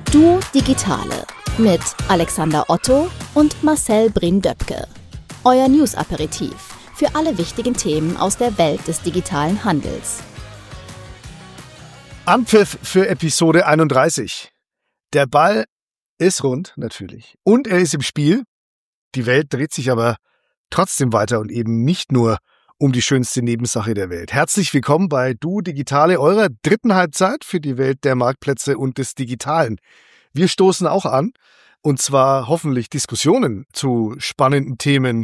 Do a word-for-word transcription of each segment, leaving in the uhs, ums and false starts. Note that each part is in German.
Du Digitale mit Alexander Otto und Marcel Brien-Döpke. Euer News-Aperitif für alle wichtigen Themen aus der Welt des digitalen Handels. Anpfiff für Episode einunddreißig. Der Ball ist rund, natürlich. Und er ist im Spiel. Die Welt dreht sich aber trotzdem weiter und eben nicht nur um die schönste Nebensache der Welt. Herzlich willkommen bei Du Digitale, eurer dritten Halbzeit für die Welt der Marktplätze und des Digitalen. Wir stoßen auch an, und zwar hoffentlich Diskussionen zu spannenden Themen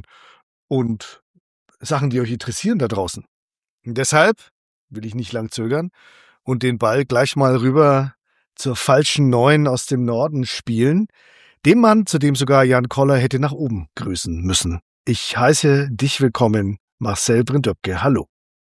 und Sachen, die euch interessieren da draußen. Und deshalb will ich nicht lang zögern und den Ball gleich mal rüber zur falschen Neun aus dem Norden spielen, dem Mann, zu dem sogar Jan Koller hätte nach oben grüßen müssen. Ich heiße dich willkommen, Marcel Brien-Döpke. Hallo.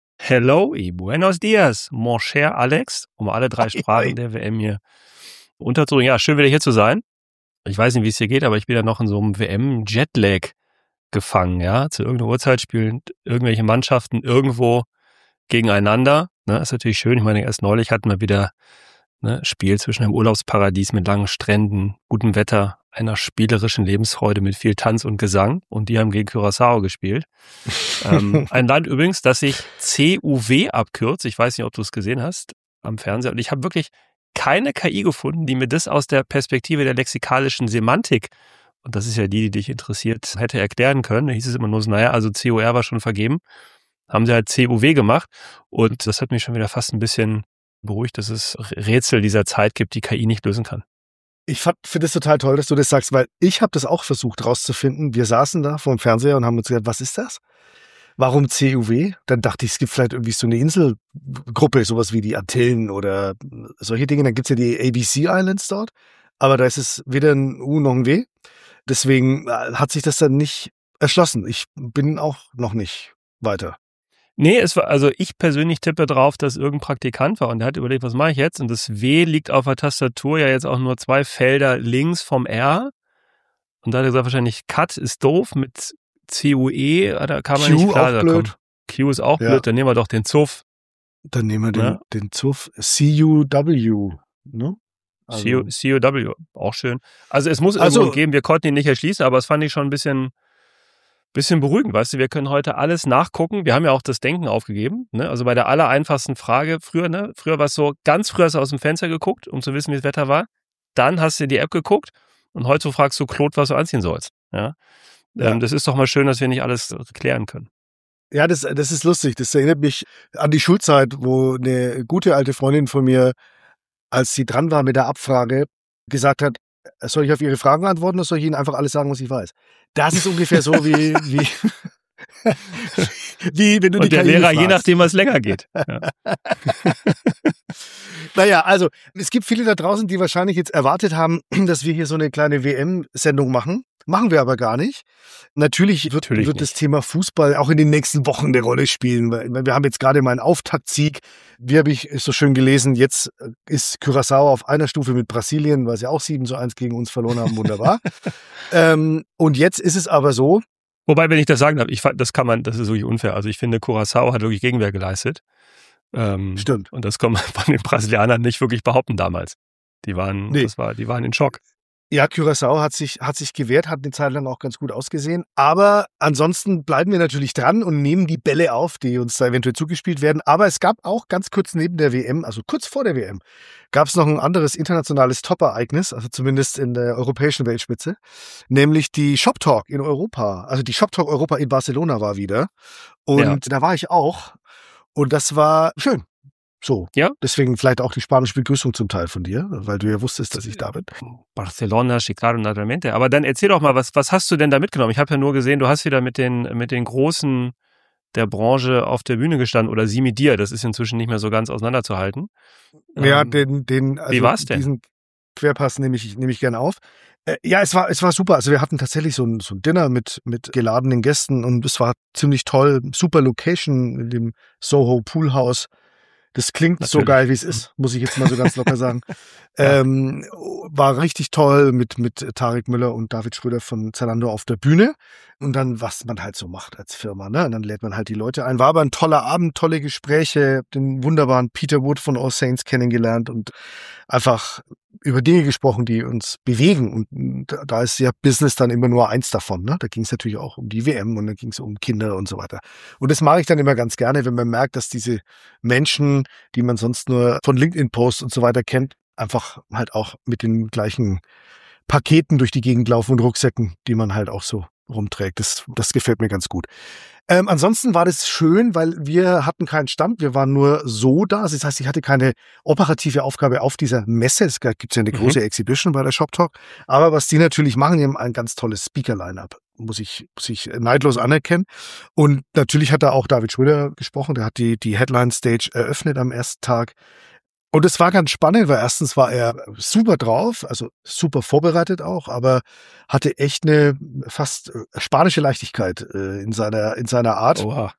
Hello y buenos dias, mon cher Alex, um alle drei Sprachen der W M hier unterzubringen. Ja, schön wieder hier zu sein. Ich weiß nicht, wie es hier geht, aber ich bin ja noch in so einem W M-Jetlag gefangen, ja. Zu irgendeiner Uhrzeit spielen irgendwelche Mannschaften irgendwo gegeneinander. Ne, ist natürlich schön. Ich meine, erst neulich hatten wir wieder ne, Spiel zwischen einem Urlaubsparadies mit langen Stränden, gutem Wetter, einer spielerischen Lebensfreude mit viel Tanz und Gesang. Und die haben gegen Curaçao gespielt. ähm, ein Land übrigens, das sich C U W abkürzt. Ich weiß nicht, ob du es gesehen hast am Fernseher. Und ich habe wirklich keine K I gefunden, die mir das aus der Perspektive der lexikalischen Semantik, und das ist ja die, die dich interessiert, hätte erklären können. Da hieß es immer nur so, naja, also C O R war schon vergeben. Haben sie halt C U W gemacht. Und das hat mich schon wieder fast ein bisschen beruhigt, dass es Rätsel dieser Zeit gibt, die K I nicht lösen kann. Ich finde es total toll, dass du das sagst, weil ich habe das auch versucht rauszufinden. Wir saßen da vor dem Fernseher und haben uns gedacht, was ist das? Warum C U W? Dann dachte ich, es gibt vielleicht irgendwie so eine Inselgruppe, sowas wie die Antillen oder solche Dinge. Dann gibt es ja die A B C Islands dort, aber da ist es weder ein U noch ein W. Deswegen hat sich das dann nicht erschlossen. Ich bin auch noch nicht weiter. Nee, es war, also ich persönlich tippe drauf, dass irgendein Praktikant war und der hat überlegt, was mache ich jetzt? Und das W liegt auf der Tastatur ja jetzt auch nur zwei Felder links vom R. Und da hat er gesagt, wahrscheinlich Cut ist doof mit C U E, da kann man Q nicht klar. auch Da blöd. kommt, Q ist auch Ja. blöd, dann nehmen wir doch den Zuff. Dann nehmen wir den, Ja. den Zuff C U W. Ne? C U- C U W, auch schön. Also es muss Also- irgendwo geben, wir konnten ihn nicht erschließen, aber es fand ich schon ein bisschen, bisschen beruhigend, weißt du, wir können heute alles nachgucken. Wir haben ja auch das Denken aufgegeben, ne? Also bei der allereinfachsten Frage, früher, ne, früher war es so, ganz früher hast du aus dem Fenster geguckt, um zu wissen, wie das Wetter war. Dann hast du die App geguckt und heute fragst du Claude, was du anziehen sollst. Ja? Ja. Ähm, das ist doch mal schön, dass wir nicht alles klären können. Ja, das, das ist lustig. Das erinnert mich an die Schulzeit, wo eine gute alte Freundin von mir, als sie dran war mit der Abfrage, gesagt hat, soll ich auf Ihre Fragen antworten oder soll ich Ihnen einfach alles sagen, was ich weiß? Das ist ungefähr so wie, wie, wie wenn du die Und der K I Lehrer, fragst. je nachdem, was länger geht. Ja. Naja, also es gibt viele da draußen, die wahrscheinlich jetzt erwartet haben, dass wir hier so eine kleine W M-Sendung machen. Machen wir aber gar nicht. Natürlich wird, Natürlich wird nicht. das Thema Fußball auch in den nächsten Wochen eine Rolle spielen. Weil wir haben jetzt gerade mal einen Auftaktsieg. Wie habe ich so schön gelesen, jetzt ist Curaçao auf einer Stufe mit Brasilien, weil sie auch sieben zu eins gegen uns verloren haben. Wunderbar. ähm, und jetzt ist es aber so. Wobei, wenn ich das sagen darf, ich fand, das kann man, das ist wirklich unfair. Also ich finde, Curaçao hat wirklich Gegenwehr geleistet. Ähm, Stimmt. Und das kann man von den Brasilianern nicht wirklich behaupten damals. Die waren, Nee. das war, die waren in Schock. Ja, Curaçao hat sich, hat sich gewehrt, hat eine Zeit lang auch ganz gut ausgesehen. Aber ansonsten bleiben wir natürlich dran und nehmen die Bälle auf, die uns da eventuell zugespielt werden. Aber es gab auch ganz kurz neben der W M, also kurz vor der W M, gab es noch ein anderes internationales Top-Ereignis, also zumindest in der europäischen Weltspitze, nämlich die Shop Talk in Europa. Also die Shop Talk Europa in Barcelona war wieder. Und Ja. da war ich auch. Und das war schön. So. Ja. Deswegen vielleicht auch die spanische Begrüßung zum Teil von dir, weil du ja wusstest, dass ich da bin. Barcelona, sí, claro, naturalmente. Aber dann erzähl doch mal, was, was hast du denn da mitgenommen? Ich habe ja nur gesehen, du hast wieder mit den, mit den Großen der Branche auf der Bühne gestanden oder sie mit dir. Das ist inzwischen nicht mehr so ganz auseinanderzuhalten. Ja, Ähm, den, den, also wie war's denn? diesen Querpass nehme ich, nehme ich gerne auf. Äh, ja, es war, es war super. Also wir hatten tatsächlich so ein, so ein Dinner mit, mit geladenen Gästen und es war ziemlich toll. Super Location in dem Soho Poolhouse. Das klingt so Natürlich. geil, wie es ist, muss ich jetzt mal so ganz locker sagen. Ja. ähm, war richtig toll mit, mit Tarek Müller und David Schröder von Zalando auf der Bühne. Und dann, was man halt so macht als Firma, ne? Und dann lädt man halt die Leute ein. War aber ein toller Abend, tolle Gespräche, den wunderbaren Peter Wood von All Saints kennengelernt und einfach über Dinge gesprochen, die uns bewegen. Und da ist ja Business dann immer nur eins davon. Ne? Da ging es natürlich auch um die W M und da ging es um Kinder und so weiter. Und das mache ich dann immer ganz gerne, wenn man merkt, dass diese Menschen, die man sonst nur von LinkedIn-Posts und so weiter kennt, einfach halt auch mit den gleichen Paketen durch die Gegend laufen und Rucksäcken, die man halt auch so rumträgt. Das, das gefällt mir ganz gut. Ähm, ansonsten war das schön, weil wir hatten keinen Stand, wir waren nur so da. Das heißt, ich hatte keine operative Aufgabe auf dieser Messe. Es gibt ja eine große mhm. Exhibition bei der Shop Talk. Aber was die natürlich machen, die haben ein ganz tolles Speaker-Line-Up. Muss ich, muss ich neidlos anerkennen. Und natürlich hat da auch David Schröder gesprochen. Der hat die, die Headline-Stage eröffnet am ersten Tag. Und es war ganz spannend, weil erstens war er super drauf, also super vorbereitet auch, aber hatte echt eine fast spanische Leichtigkeit äh, in seiner in seiner Art. Oha.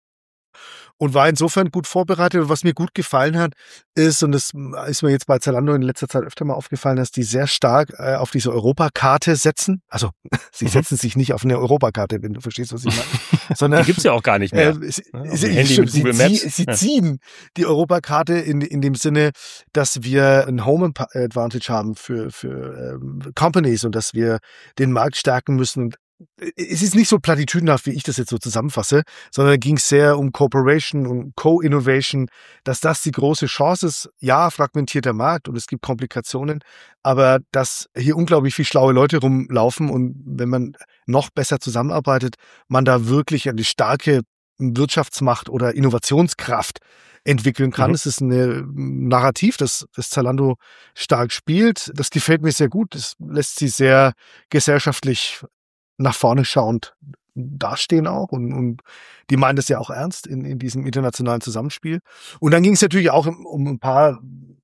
Und war insofern gut vorbereitet. Und was mir gut gefallen hat, ist, und das ist mir jetzt bei Zalando in letzter Zeit öfter mal aufgefallen, dass die sehr stark äh, auf diese Europakarte setzen. Also sie mhm. setzen sich nicht auf eine Europakarte, wenn du verstehst, was ich meine. Sondern, die gibt's ja auch gar nicht mehr. Äh, sie, ja, sie, Handy stimmt, mit Google sie, Maps. sie ziehen die Europakarte in, in dem Sinne, dass wir ein Home Advantage haben für, für ähm, Companies und dass wir den Markt stärken müssen. Und es ist nicht so platitüdenhaft, wie ich das jetzt so zusammenfasse, sondern ging es sehr um Cooperation und Co-Innovation, dass das die große Chance ist. Ja, fragmentierter Markt und es gibt Komplikationen, aber dass hier unglaublich viele schlaue Leute rumlaufen und wenn man noch besser zusammenarbeitet, man da wirklich eine starke Wirtschaftsmacht oder Innovationskraft entwickeln kann. Mhm. Es ist ein Narrativ, das, das Zalando stark spielt. Das gefällt mir sehr gut. Das lässt sie sehr gesellschaftlich nach vorne schauend dastehen auch und, und die meinen das ja auch ernst in, in diesem internationalen Zusammenspiel. Und dann ging es natürlich auch um, um ein paar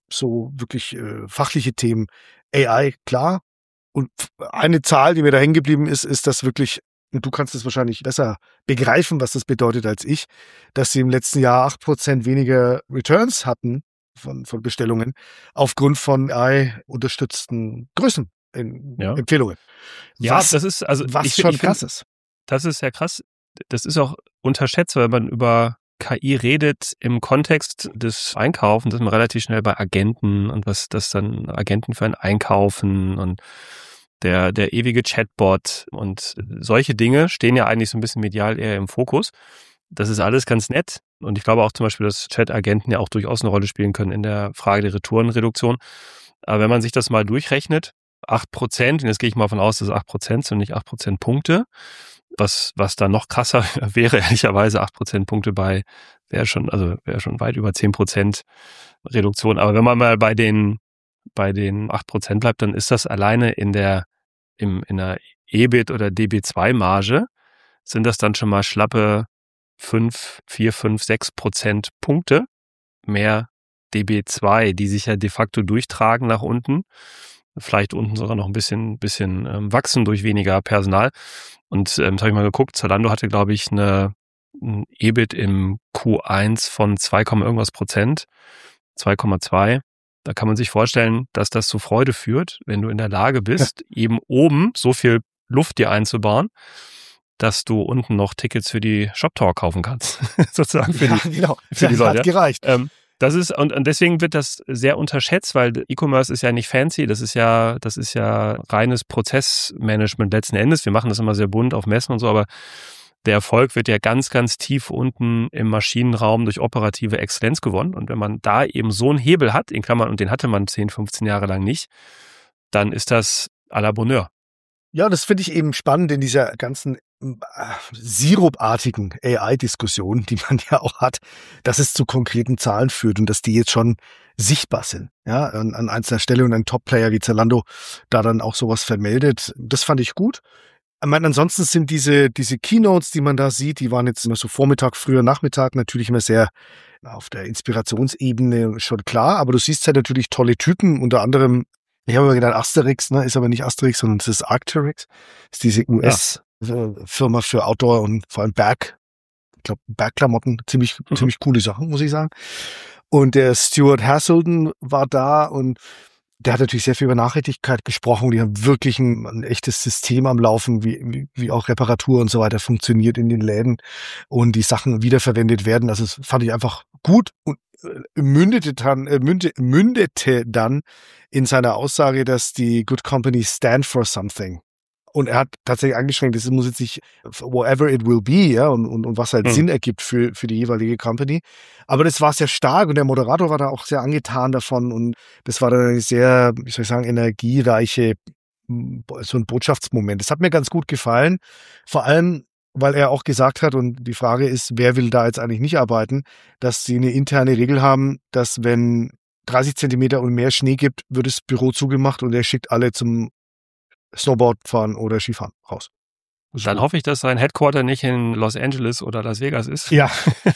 so wirklich äh, fachliche Themen. A I, klar. Und eine Zahl, die mir da hängen geblieben ist, ist, dass wirklich, und du kannst es wahrscheinlich besser begreifen, was das bedeutet als ich, dass sie im letzten Jahr acht Prozent weniger Returns hatten von, von Bestellungen aufgrund von A I-unterstützten Größen. In ja. Empfehlungen. Ja, was, das ist also was ich, schon ich krass find, ist. Das ist ja krass. Das ist auch unterschätzt, weil man über K I redet im Kontext des Einkaufens, ist man relativ schnell bei Agenten und was das dann Agenten für ein Einkaufen und der der ewige Chatbot und solche Dinge stehen ja eigentlich so ein bisschen medial eher im Fokus. Das ist alles ganz nett und ich glaube auch zum Beispiel, dass Chat-Agenten ja auch durchaus eine Rolle spielen können in der Frage der Retourenreduktion. Aber wenn man sich das mal durchrechnet, acht Prozent, und jetzt gehe ich mal davon aus, dass es acht Prozent sind, nicht acht Prozentpunkte. Was, was da noch krasser wäre, ehrlicherweise acht Prozentpunkte bei, wäre schon, also wäre schon weit über zehn Prozent Reduktion. Aber wenn man mal bei den, bei den acht Prozent bleibt, dann ist das alleine in der, im, in der E B I T oder D B zwei Marge, sind das dann schon mal schlappe fünf, vier, fünf, sechs Prozentpunkte mehr D B zwei, die sich ja de facto durchtragen nach unten. Vielleicht unten sogar noch ein bisschen, bisschen ähm, wachsen durch weniger Personal. Und ähm, das habe ich mal geguckt, Zalando hatte, glaube ich, eine ein E B I T im Q eins von zwei, irgendwas Prozent, zwei Komma zwei. Da kann man sich vorstellen, dass das zu Freude führt, wenn du in der Lage bist, ja. eben oben so viel Luft dir einzubauen, dass du unten noch Tickets für die Shop Talk kaufen kannst. Sozusagen für ja, die, genau. für die das Leute. Hat gereicht. Ähm, Das ist, und, und deswegen wird das sehr unterschätzt, weil E-Commerce ist ja nicht fancy, das ist ja, das ist ja reines Prozessmanagement letzten Endes. Wir machen das immer sehr bunt auf Messen und so, aber der Erfolg wird ja ganz, ganz tief unten im Maschinenraum durch operative Exzellenz gewonnen. Und wenn man da eben so einen Hebel hat, in Klammern, und den hatte man zehn, fünfzehn Jahre lang nicht, dann ist das à la Bonheur. Ja, das finde ich eben spannend in dieser ganzen sirupartigen A I-Diskussion, die man ja auch hat, dass es zu konkreten Zahlen führt und dass die jetzt schon sichtbar sind. Ja, an, an einzelner Stelle und ein Top-Player wie Zalando da dann auch sowas vermeldet. Das fand ich gut. Ich meine, ansonsten sind diese, diese Keynotes, die man da sieht, die waren jetzt immer so Vormittag, früher Nachmittag natürlich immer sehr auf der Inspirationsebene schon klar, aber du siehst halt natürlich tolle Typen, unter anderem, ich habe immer gedacht Asterix, ne, ist aber nicht Asterix, sondern es ist Arc'teryx, ist diese U S ja. Firma für Outdoor und vor allem Berg, ich glaube Bergklamotten, ziemlich, mhm. ziemlich coole Sachen, muss ich sagen. Und der Stuart Haselden war da und der hat natürlich sehr viel über Nachhaltigkeit gesprochen. Die haben wirklich ein, ein echtes System am Laufen, wie, wie, wie auch Reparatur und so weiter funktioniert in den Läden und die Sachen wiederverwendet werden. Also das fand ich einfach gut. Und mündete dann, äh, mündete, mündete dann in seiner Aussage, dass die Good Company stand for something. Und er hat tatsächlich eingeschränkt, das muss jetzt nicht whatever it will be, ja, und, und, und was halt hm. Sinn ergibt für, für die jeweilige Company. Aber das war sehr stark und der Moderator war da auch sehr angetan davon und das war dann eine sehr, wie soll ich sagen, energiereiche, so ein Botschaftsmoment. Das hat mir ganz gut gefallen. Vor allem, weil er auch gesagt hat, und die Frage ist, wer will da jetzt eigentlich nicht arbeiten, dass sie eine interne Regel haben, dass wenn dreißig Zentimeter und mehr Schnee gibt, wird das Büro zugemacht und er schickt alle zum Snowboard fahren oder Skifahren raus. Dann gut. Hoffe ich, dass sein Headquarter nicht in Los Angeles oder Las Vegas ist. Ja.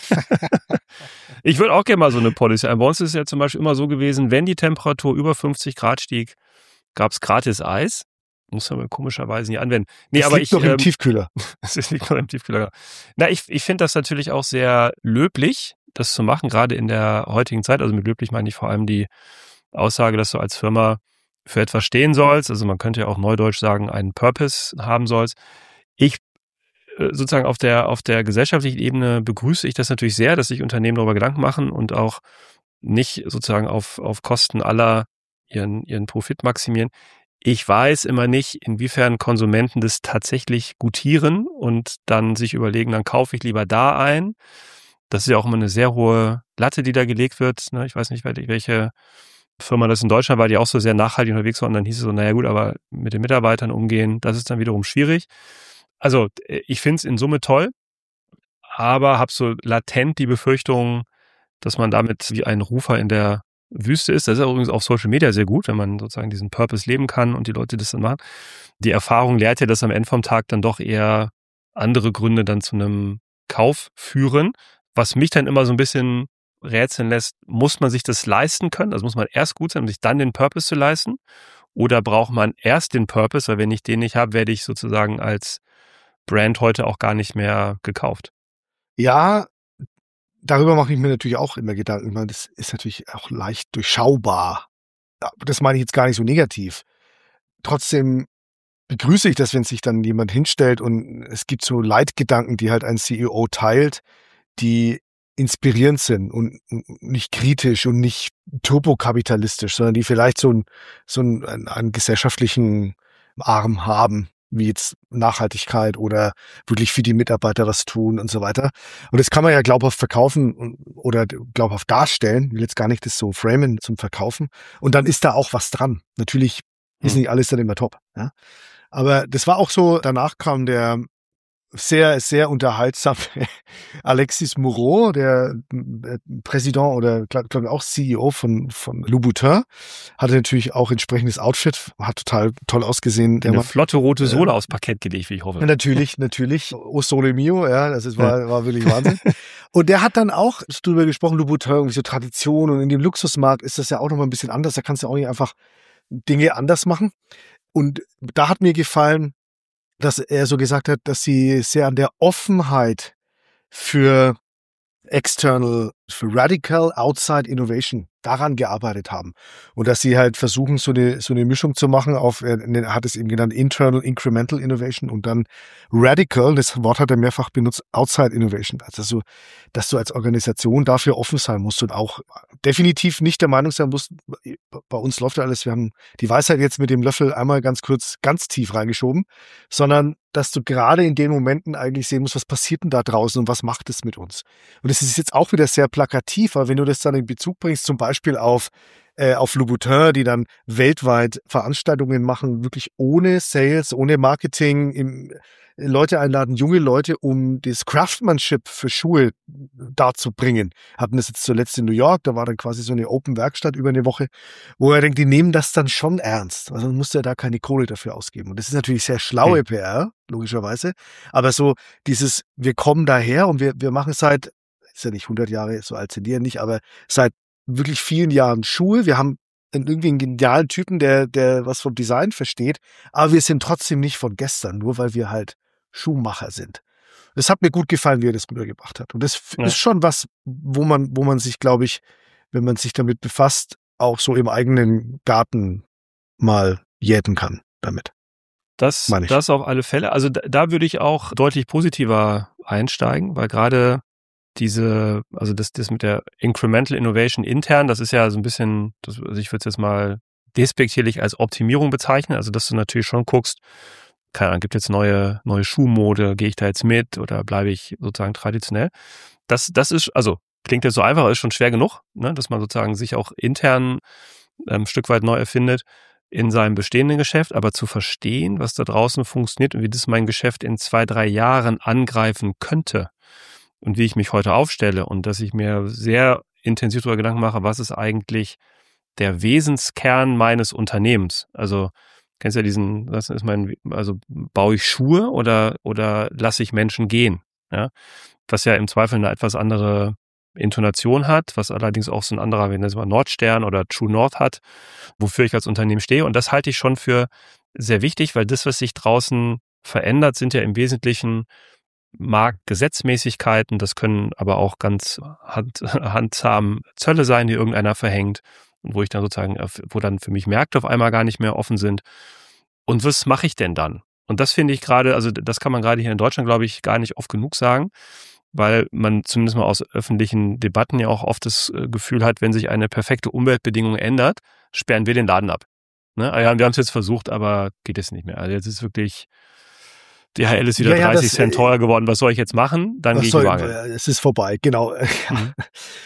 Ich würde auch gerne mal so eine Policy. Bei uns ist es ja zum Beispiel immer so gewesen, wenn die Temperatur über fünfzig Grad stieg, gab es gratis Eis. Muss man komischerweise nicht anwenden. Nee, das aber liegt ich, noch im ähm, Tiefkühler. Das liegt noch im Tiefkühler. Na, ich, ich finde das natürlich auch sehr löblich, das zu machen, gerade in der heutigen Zeit. Also mit löblich meine ich vor allem die Aussage, dass du als Firma für etwas stehen sollst, also man könnte ja auch neudeutsch sagen, einen Purpose haben sollst. Ich sozusagen auf der auf der gesellschaftlichen Ebene begrüße ich das natürlich sehr, dass sich Unternehmen darüber Gedanken machen und auch nicht sozusagen auf auf Kosten aller ihren ihren Profit maximieren. Ich weiß immer nicht, inwiefern Konsumenten das tatsächlich gutieren und dann sich überlegen, dann kaufe ich lieber da ein. Das ist ja auch immer eine sehr hohe Latte, die da gelegt wird. Ich weiß nicht, welche Firma das in Deutschland war, die auch so sehr nachhaltig unterwegs war und dann hieß es so, naja gut, aber mit den Mitarbeitern umgehen, das ist dann wiederum schwierig. Also ich finde es in Summe toll, aber habe so latent die Befürchtung, dass man damit wie ein Rufer in der Wüste ist. Das ist übrigens auf Social Media sehr gut, wenn man sozusagen diesen Purpose leben kann und die Leute das dann machen. Die Erfahrung lehrt ja, dass am Ende vom Tag dann doch eher andere Gründe dann zu einem Kauf führen, was mich dann immer so ein bisschen rätseln lässt, muss man sich das leisten können? Also muss man erst gut sein, um sich dann den Purpose zu leisten? Oder braucht man erst den Purpose, weil wenn ich den nicht habe, werde ich sozusagen als Brand heute auch gar nicht mehr gekauft? Ja, darüber mache ich mir natürlich auch immer Gedanken. Ich meine, das ist natürlich auch leicht durchschaubar. Das meine ich jetzt gar nicht so negativ. Trotzdem begrüße ich das, wenn sich dann jemand hinstellt und es gibt so Leitgedanken, die halt ein C E O teilt, die inspirierend sind und nicht kritisch und nicht turbokapitalistisch, sondern die vielleicht so, ein, so einen, einen gesellschaftlichen Arm haben, wie jetzt Nachhaltigkeit oder wirklich für die Mitarbeiter was tun und so weiter. Und das kann man ja glaubhaft verkaufen oder glaubhaft darstellen. Ich will jetzt gar nicht das so framen zum Verkaufen. Und dann ist da auch was dran. Natürlich ist nicht alles dann immer top. Ja? Aber das war auch so, danach kam der sehr, sehr unterhaltsam Alexis Moreau, der Präsident oder glaube glaub auch C E O von, von Louboutin, hatte natürlich auch entsprechendes Outfit, hat total toll ausgesehen. Der Eine Mann, flotte rote Sohle äh, aufs Parkett gelegt, wie ich hoffe. Natürlich, natürlich. O Sole Mio, ja, das ist, war, war wirklich Wahnsinn. Und der hat dann auch darüber gesprochen, Louboutin, irgendwie so Tradition und in dem Luxusmarkt ist das ja auch nochmal ein bisschen anders, da kannst du auch nicht einfach Dinge anders machen. Und da hat mir gefallen, dass er so gesagt hat, dass sie sehr an der Offenheit für external, für radical outside innovation daran gearbeitet haben. Und dass sie halt versuchen, so eine, so eine Mischung zu machen auf, er hat es eben genannt, internal incremental innovation und dann radical, das Wort hat er mehrfach benutzt, outside innovation. Also so, dass du als Organisation dafür offen sein musst und auch definitiv nicht der Meinung sein musst, bei uns läuft ja alles, wir haben die Weisheit jetzt mit dem Löffel einmal ganz kurz, ganz tief reingeschoben, sondern dass du gerade in den Momenten eigentlich sehen musst, was passiert denn da draußen und was macht es mit uns? Und das ist jetzt auch wieder sehr plakativ, aber wenn du das dann in Bezug bringst, zum Beispiel auf, äh, auf Louboutin, die dann weltweit Veranstaltungen machen, wirklich ohne Sales, ohne Marketing, im, Leute einladen, junge Leute, um das Craftsmanship für Schuhe darzubringen. Hatten das jetzt zuletzt in New York, da war dann quasi so eine Open-Werkstatt über eine Woche, wo er denkt, die nehmen das dann schon ernst. Also man musste ja da keine Kohle dafür ausgeben. Und das ist natürlich sehr schlaue hm. P R, logischerweise. Aber so dieses, wir kommen daher und wir, wir machen seit, ist ja nicht hundert Jahre, so alt sind die ja nicht, aber seit wirklich vielen Jahren Schuhe. Wir haben irgendwie einen genialen Typen, der, der was vom Design versteht, aber wir sind trotzdem nicht von gestern, nur weil wir halt Schuhmacher sind. Das hat mir gut gefallen, wie er das rübergebracht hat. Und das ja. ist schon was, wo man, wo man sich, glaube ich, wenn man sich damit befasst, auch so im eigenen Garten mal jäten kann damit. Das, das auf alle Fälle. Also da, da würde ich auch deutlich positiver einsteigen, weil gerade diese, also das, das mit der Incremental Innovation intern, das ist ja so ein bisschen, das, also ich würde es jetzt mal despektierlich als Optimierung bezeichnen, also dass du natürlich schon guckst, keine Ahnung, gibt jetzt neue, neue Schuhmode, gehe ich da jetzt mit oder bleibe ich sozusagen traditionell? Das, das ist, also klingt jetzt so einfach, ist schon schwer genug, ne, dass man sozusagen sich auch intern ähm, ein Stück weit neu erfindet in seinem bestehenden Geschäft, aber zu verstehen, was da draußen funktioniert und wie das mein Geschäft in zwei, drei Jahren angreifen könnte und wie ich mich heute aufstelle und dass ich mir sehr intensiv darüber Gedanken mache, was ist eigentlich der Wesenskern meines Unternehmens? Also kennst du ja diesen, das ist mein, also baue ich Schuhe oder oder lasse ich Menschen gehen? Ja, was ja im Zweifel eine etwas andere Intonation hat, was allerdings auch so ein anderer, wenn das mal Nordstern oder True North hat, wofür ich als Unternehmen stehe. Und das halte ich schon für sehr wichtig, weil das, was sich draußen verändert, sind ja im Wesentlichen Marktgesetzmäßigkeiten. Das können aber auch ganz hand, handzahm Zölle sein, die irgendeiner verhängt. Und wo ich dann sozusagen, wo dann für mich Märkte auf einmal gar nicht mehr offen sind. Und was mache ich denn dann? Und das finde ich gerade, also das kann man gerade hier in Deutschland, glaube ich, gar nicht oft genug sagen, weil man zumindest mal aus öffentlichen Debatten ja auch oft das Gefühl hat, wenn sich eine perfekte Umweltbedingung ändert, sperren wir den Laden ab. Ne? Ja, wir haben es jetzt versucht, aber geht es nicht mehr. Also jetzt ist wirklich, D H L ist wieder ja, ja, dreißig das, Cent teuer geworden. Was soll ich jetzt machen? Dann gehe ich soll, überall. Es ist vorbei, genau. Mhm.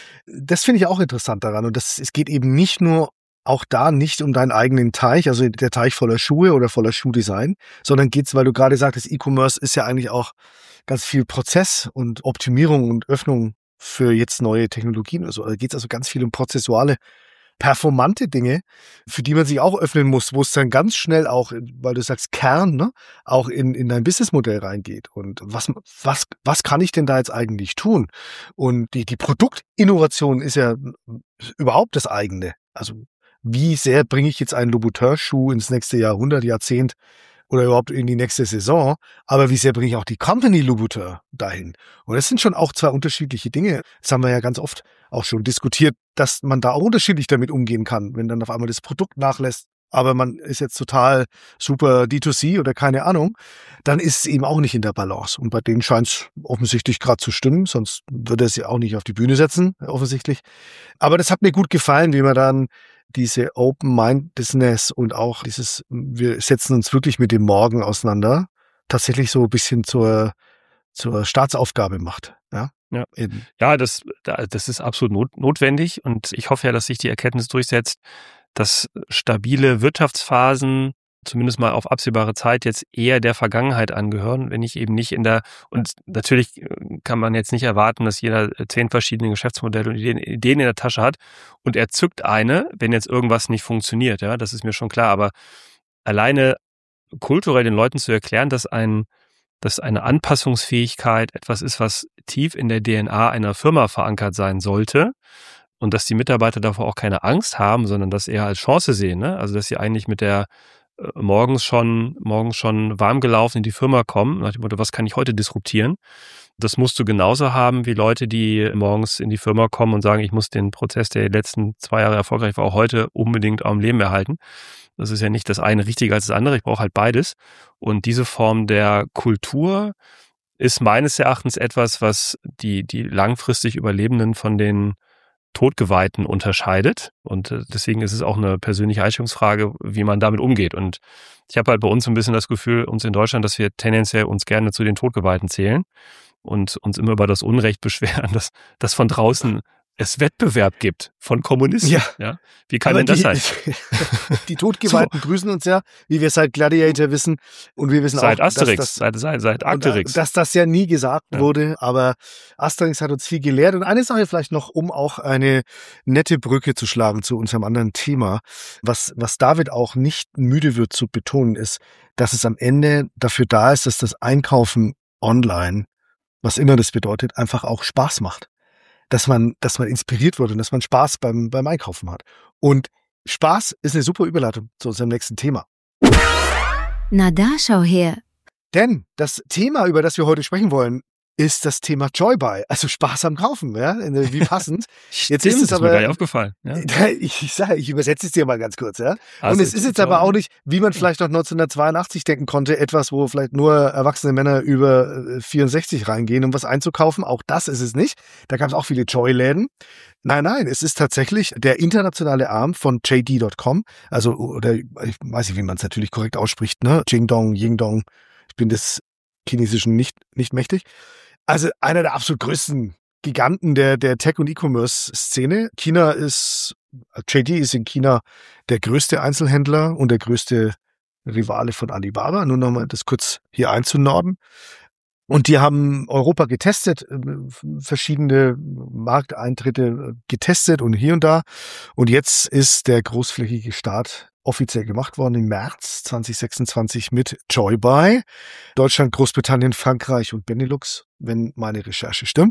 Das finde ich auch interessant daran. Und das, es geht eben nicht nur auch da nicht um deinen eigenen Teich, also der Teich voller Schuhe oder voller Schuhdesign, sondern geht's, weil du gerade sagtest, E-Commerce ist ja eigentlich auch ganz viel Prozess und Optimierung und Öffnung für jetzt neue Technologien. Also da geht's also ganz viel um prozessuale, performante Dinge, für die man sich auch öffnen muss, wo es dann ganz schnell auch, weil du sagst Kern, ne, auch in, in dein Businessmodell reingeht. Und was, was, was kann ich denn da jetzt eigentlich tun? Und die, die Produktinnovation ist ja überhaupt das eigene. Also wie sehr bringe ich jetzt einen Louboutin-Schuh ins nächste Jahrhundert, Jahrzehnt oder überhaupt in die nächste Saison, aber wie sehr bringe ich auch die Company Louboutin dahin? Und das sind schon auch zwei unterschiedliche Dinge. Das haben wir ja ganz oft auch schon diskutiert, dass man da auch unterschiedlich damit umgehen kann, wenn dann auf einmal das Produkt nachlässt, aber man ist jetzt total super D zwei C oder keine Ahnung, dann ist es eben auch nicht in der Balance. Und bei denen scheint es offensichtlich gerade zu stimmen, sonst würde er sie auch nicht auf die Bühne setzen, offensichtlich. Aber das hat mir gut gefallen, wie man dann diese Open-Mindedness und auch dieses, wir setzen uns wirklich mit dem Morgen auseinander, tatsächlich so ein bisschen zur, zur Staatsaufgabe macht. Ja, ja. ja das, das ist absolut not, notwendig und ich hoffe ja, dass sich die Erkenntnis durchsetzt, dass stabile Wirtschaftsphasen zumindest mal auf absehbare Zeit jetzt eher der Vergangenheit angehören, wenn ich eben nicht in der, und natürlich kann man jetzt nicht erwarten, dass jeder zehn verschiedene Geschäftsmodelle und Ideen, Ideen in der Tasche hat und er zückt eine, wenn jetzt irgendwas nicht funktioniert, ja, das ist mir schon klar, aber alleine kulturell den Leuten zu erklären, dass ein, dass eine Anpassungsfähigkeit etwas ist, was tief in der D N A einer Firma verankert sein sollte, und dass die Mitarbeiter davor auch keine Angst haben, sondern das eher als Chance sehen, ne? Also dass sie eigentlich mit der äh, morgens schon morgens schon warm gelaufen in die Firma kommen, nach dem Motto, was kann ich heute disruptieren? Das musst du genauso haben wie Leute, die morgens in die Firma kommen und sagen, ich muss den Prozess, der die letzten zwei Jahre erfolgreich war, auch heute unbedingt am Leben erhalten. Das ist ja nicht das eine richtiger als das andere, ich brauche halt beides. Und diese Form der Kultur ist meines Erachtens etwas, was die die langfristig Überlebenden von den Todgeweihten unterscheidet. Und deswegen ist es auch eine persönliche Einstellungsfrage, wie man damit umgeht. Und ich habe halt bei uns ein bisschen das Gefühl, uns in Deutschland, dass wir tendenziell uns gerne zu den Todgeweihten zählen und uns immer über das Unrecht beschweren, dass, dass von draußen es Wettbewerb gibt von Kommunisten. Ja. Ja? Wie kann aber denn das die, sein? Die Todgeweihten so. Grüßen uns ja, wie wir seit Gladiator wissen. Und wir wissen seit auch, Asterix, dass das, seit, seit, seit Arcturix. Dass das ja nie gesagt ja. wurde. Aber Asterix hat uns viel gelehrt. Und eine Sache vielleicht noch, um auch eine nette Brücke zu schlagen zu unserem anderen Thema. Was, was David auch nicht müde wird zu betonen, ist, dass es am Ende dafür da ist, dass das Einkaufen online, was immer das bedeutet, einfach auch Spaß macht. Dass man, dass man inspiriert wird und dass man Spaß beim, beim Einkaufen hat. Und Spaß ist eine super Überleitung zu unserem nächsten Thema. Na da, schau her. Denn das Thema, über das wir heute sprechen wollen, ist das Thema Joybuy, also Spaß am Kaufen, ja, wie passend. Jetzt Stimmt, ist es aber, ist mir gar nicht aufgefallen. Ja. Ich, ich sage, ich übersetze es dir mal ganz kurz, ja. Also und es ist jetzt aber auch nicht, wie man vielleicht noch neunzehnhundertzweiundachtzig denken konnte, etwas, wo vielleicht nur erwachsene Männer über vierundsechzig reingehen, um was einzukaufen. Auch das ist es nicht. Da gab es auch viele Joy-Läden. Nein, nein, es ist tatsächlich der internationale Arm von J D Punkt com, also, oder, ich weiß nicht, wie man es natürlich korrekt ausspricht, ne, Jingdong, Yingdong. Ich bin des Chinesischen nicht, nicht mächtig. Also einer der absolut größten Giganten der, der Tech- und E-Commerce-Szene. China ist, J D ist in China der größte Einzelhändler und der größte Rivale von Alibaba. Nur nochmal das kurz hier einzunorden. Und die haben Europa getestet, verschiedene Markteintritte getestet und hier und da. Und jetzt ist der großflächige Start offiziell gemacht worden im März zwanzig sechsundzwanzig mit Joybuy. Deutschland, Großbritannien, Frankreich und Benelux, wenn meine Recherche stimmt.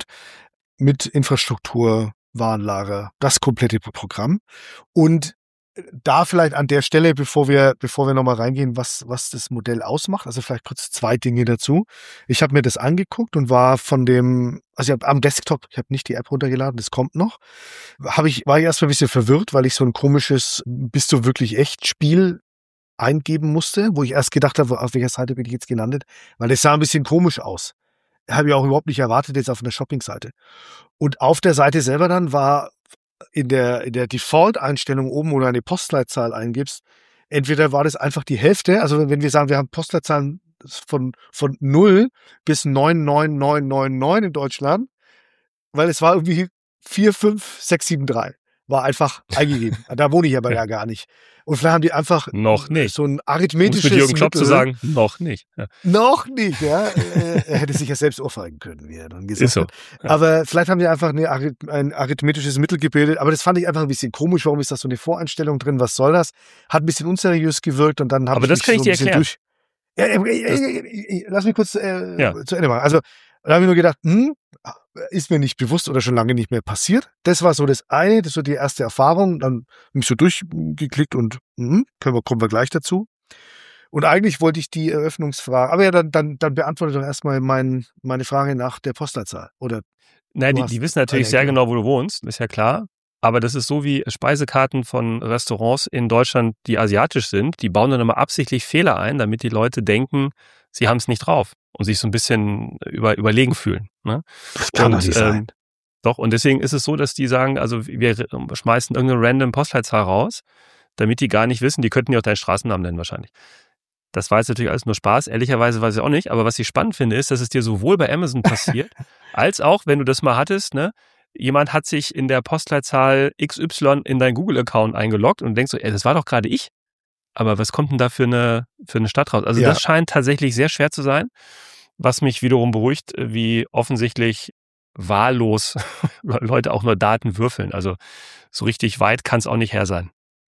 Mit Infrastruktur, Warenlager, das komplette Programm. Und da vielleicht an der Stelle, bevor wir, bevor wir nochmal reingehen, was, was das Modell ausmacht, also vielleicht kurz zwei Dinge dazu. Ich habe mir das angeguckt und war von dem, also ich hab am Desktop, ich habe nicht die App runtergeladen, das kommt noch, habe ich, war ich erstmal ein bisschen verwirrt, weil ich so ein komisches, bist du wirklich echt Spiel eingeben musste, wo ich erst gedacht habe, auf welcher Seite bin ich jetzt gelandet, weil es sah ein bisschen komisch aus. Habe ich auch überhaupt nicht erwartet jetzt auf einer Shopping-Seite. Und auf der Seite selber dann war in der, in der Default-Einstellung oben, wo du eine Postleitzahl eingibst, entweder war das einfach die Hälfte, also wenn wir sagen, wir haben Postleitzahlen von, von null bis neun neun neun neun neun in Deutschland, weil es war irgendwie vier fünf sechs sieben drei. War einfach eingegeben. Da wohne ich aber ja gar nicht. Und vielleicht haben die einfach noch nicht. so ein arithmetisches um mit Jürgen Klopp zu sagen, noch nicht. Ja. Noch nicht, ja. Er hätte sich ja selbst ohrfeigen können, wie er dann gesagt Ist so. hat. Ja. Aber vielleicht haben die einfach eine, ein arithmetisches Mittel gebildet. Aber das fand ich einfach ein bisschen komisch. Warum ist da so eine Voreinstellung drin? Was soll das? Hat ein bisschen unseriös gewirkt und dann habe ich Aber das kann so ich dir erklären. Durch... Ja, äh, äh, äh, lass mich kurz äh, ja. zu Ende machen. Also, da habe ich nur gedacht, hm, ist mir nicht bewusst oder schon lange nicht mehr passiert. Das war so das eine, das war die erste Erfahrung. Dann bin ich so durchgeklickt und hm, können wir, kommen wir gleich dazu. Und eigentlich wollte ich die Eröffnungsfrage, aber ja, dann, dann, dann beantworte doch erstmal mein, meine Frage nach der Postleitzahl. Oder Nein, die, die wissen natürlich sehr genau, wo du wohnst, ist ja klar. Aber das ist so wie Speisekarten von Restaurants in Deutschland, die asiatisch sind. Die bauen dann immer absichtlich Fehler ein, damit die Leute denken, sie haben es nicht drauf und sich so ein bisschen über, überlegen fühlen. Ne? Das kann doch nicht sein. Ähm, doch, und deswegen ist es so, dass die sagen, also wir schmeißen irgendeine random Postleitzahl raus, damit die gar nicht wissen, die könnten ja auch deinen Straßennamen nennen wahrscheinlich. Das war jetzt natürlich alles nur Spaß, ehrlicherweise weiß ich auch nicht, aber was ich spannend finde, ist, dass es dir sowohl bei Amazon passiert, als auch, wenn du das mal hattest, ne, jemand hat sich in der Postleitzahl X Y in deinen Google-Account eingeloggt und denkst so, ey, das war doch gerade ich. Aber was kommt denn da für eine, für eine Stadt raus? Also ja. Das scheint tatsächlich sehr schwer zu sein, was mich wiederum beruhigt, wie offensichtlich wahllos Leute auch nur Daten würfeln. Also so richtig weit kann es auch nicht her sein.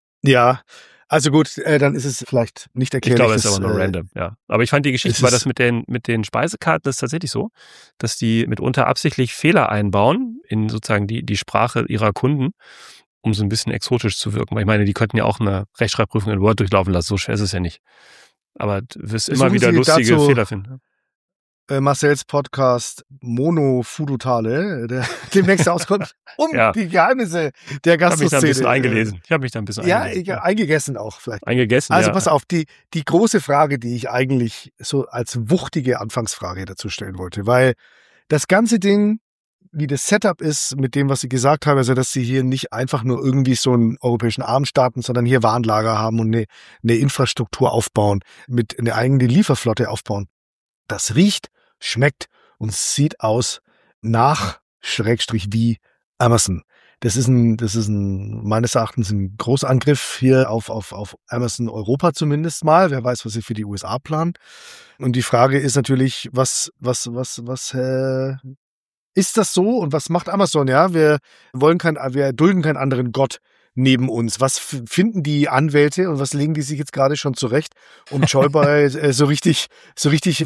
Ja, also gut, äh, dann ist es vielleicht nicht erklärlich. Ich glaube, es ist aber nur äh, random, ja. Aber ich fand die Geschichte, weil das mit den, mit den Speisekarten ist tatsächlich so, dass die mitunter absichtlich Fehler einbauen in sozusagen die, die Sprache ihrer Kunden, um so ein bisschen exotisch zu wirken. Weil ich meine, die könnten ja auch eine Rechtschreibprüfung in Word durchlaufen lassen, so schwer ist es ja nicht. Aber du wirst immer Suchen wieder Sie lustige dazu Fehler finden. Äh, Marcells Podcast Mono Fudutale, der demnächst auskommt, um Ja. die Geheimnisse der Ich habe mich da ein Gastroszene. bisschen eingelesen. Ich habe mich da ein bisschen Ja, eingelesen. ich, eingegessen auch vielleicht. Eingegessen, Also ja. pass auf, die, die große Frage, die ich eigentlich so als wuchtige Anfangsfrage dazu stellen wollte, weil das ganze Ding, wie das Setup ist mit dem, was Sie gesagt haben, also dass Sie hier nicht einfach nur irgendwie so einen europäischen Arm starten, sondern hier Warenlager haben und eine, eine Infrastruktur aufbauen, mit einer eigenen Lieferflotte aufbauen. Das riecht, schmeckt und sieht aus nach Schrägstrich wie Amazon. Das ist ein, das ist ein, meines Erachtens ein Großangriff hier auf, auf, auf Amazon Europa zumindest mal. Wer weiß, was sie für die U S A planen. Und die Frage ist natürlich, was, was, was, was, äh, ist das so und was macht Amazon? Ja, wir wollen kein, wir dulden keinen anderen Gott neben uns. Was f- finden die Anwälte und was legen die sich jetzt gerade schon zurecht, um Joybuy äh, so richtig, so richtig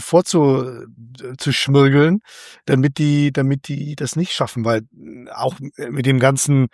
vorzuschmirgeln, damit die, damit die das nicht schaffen, weil auch mit dem ganzen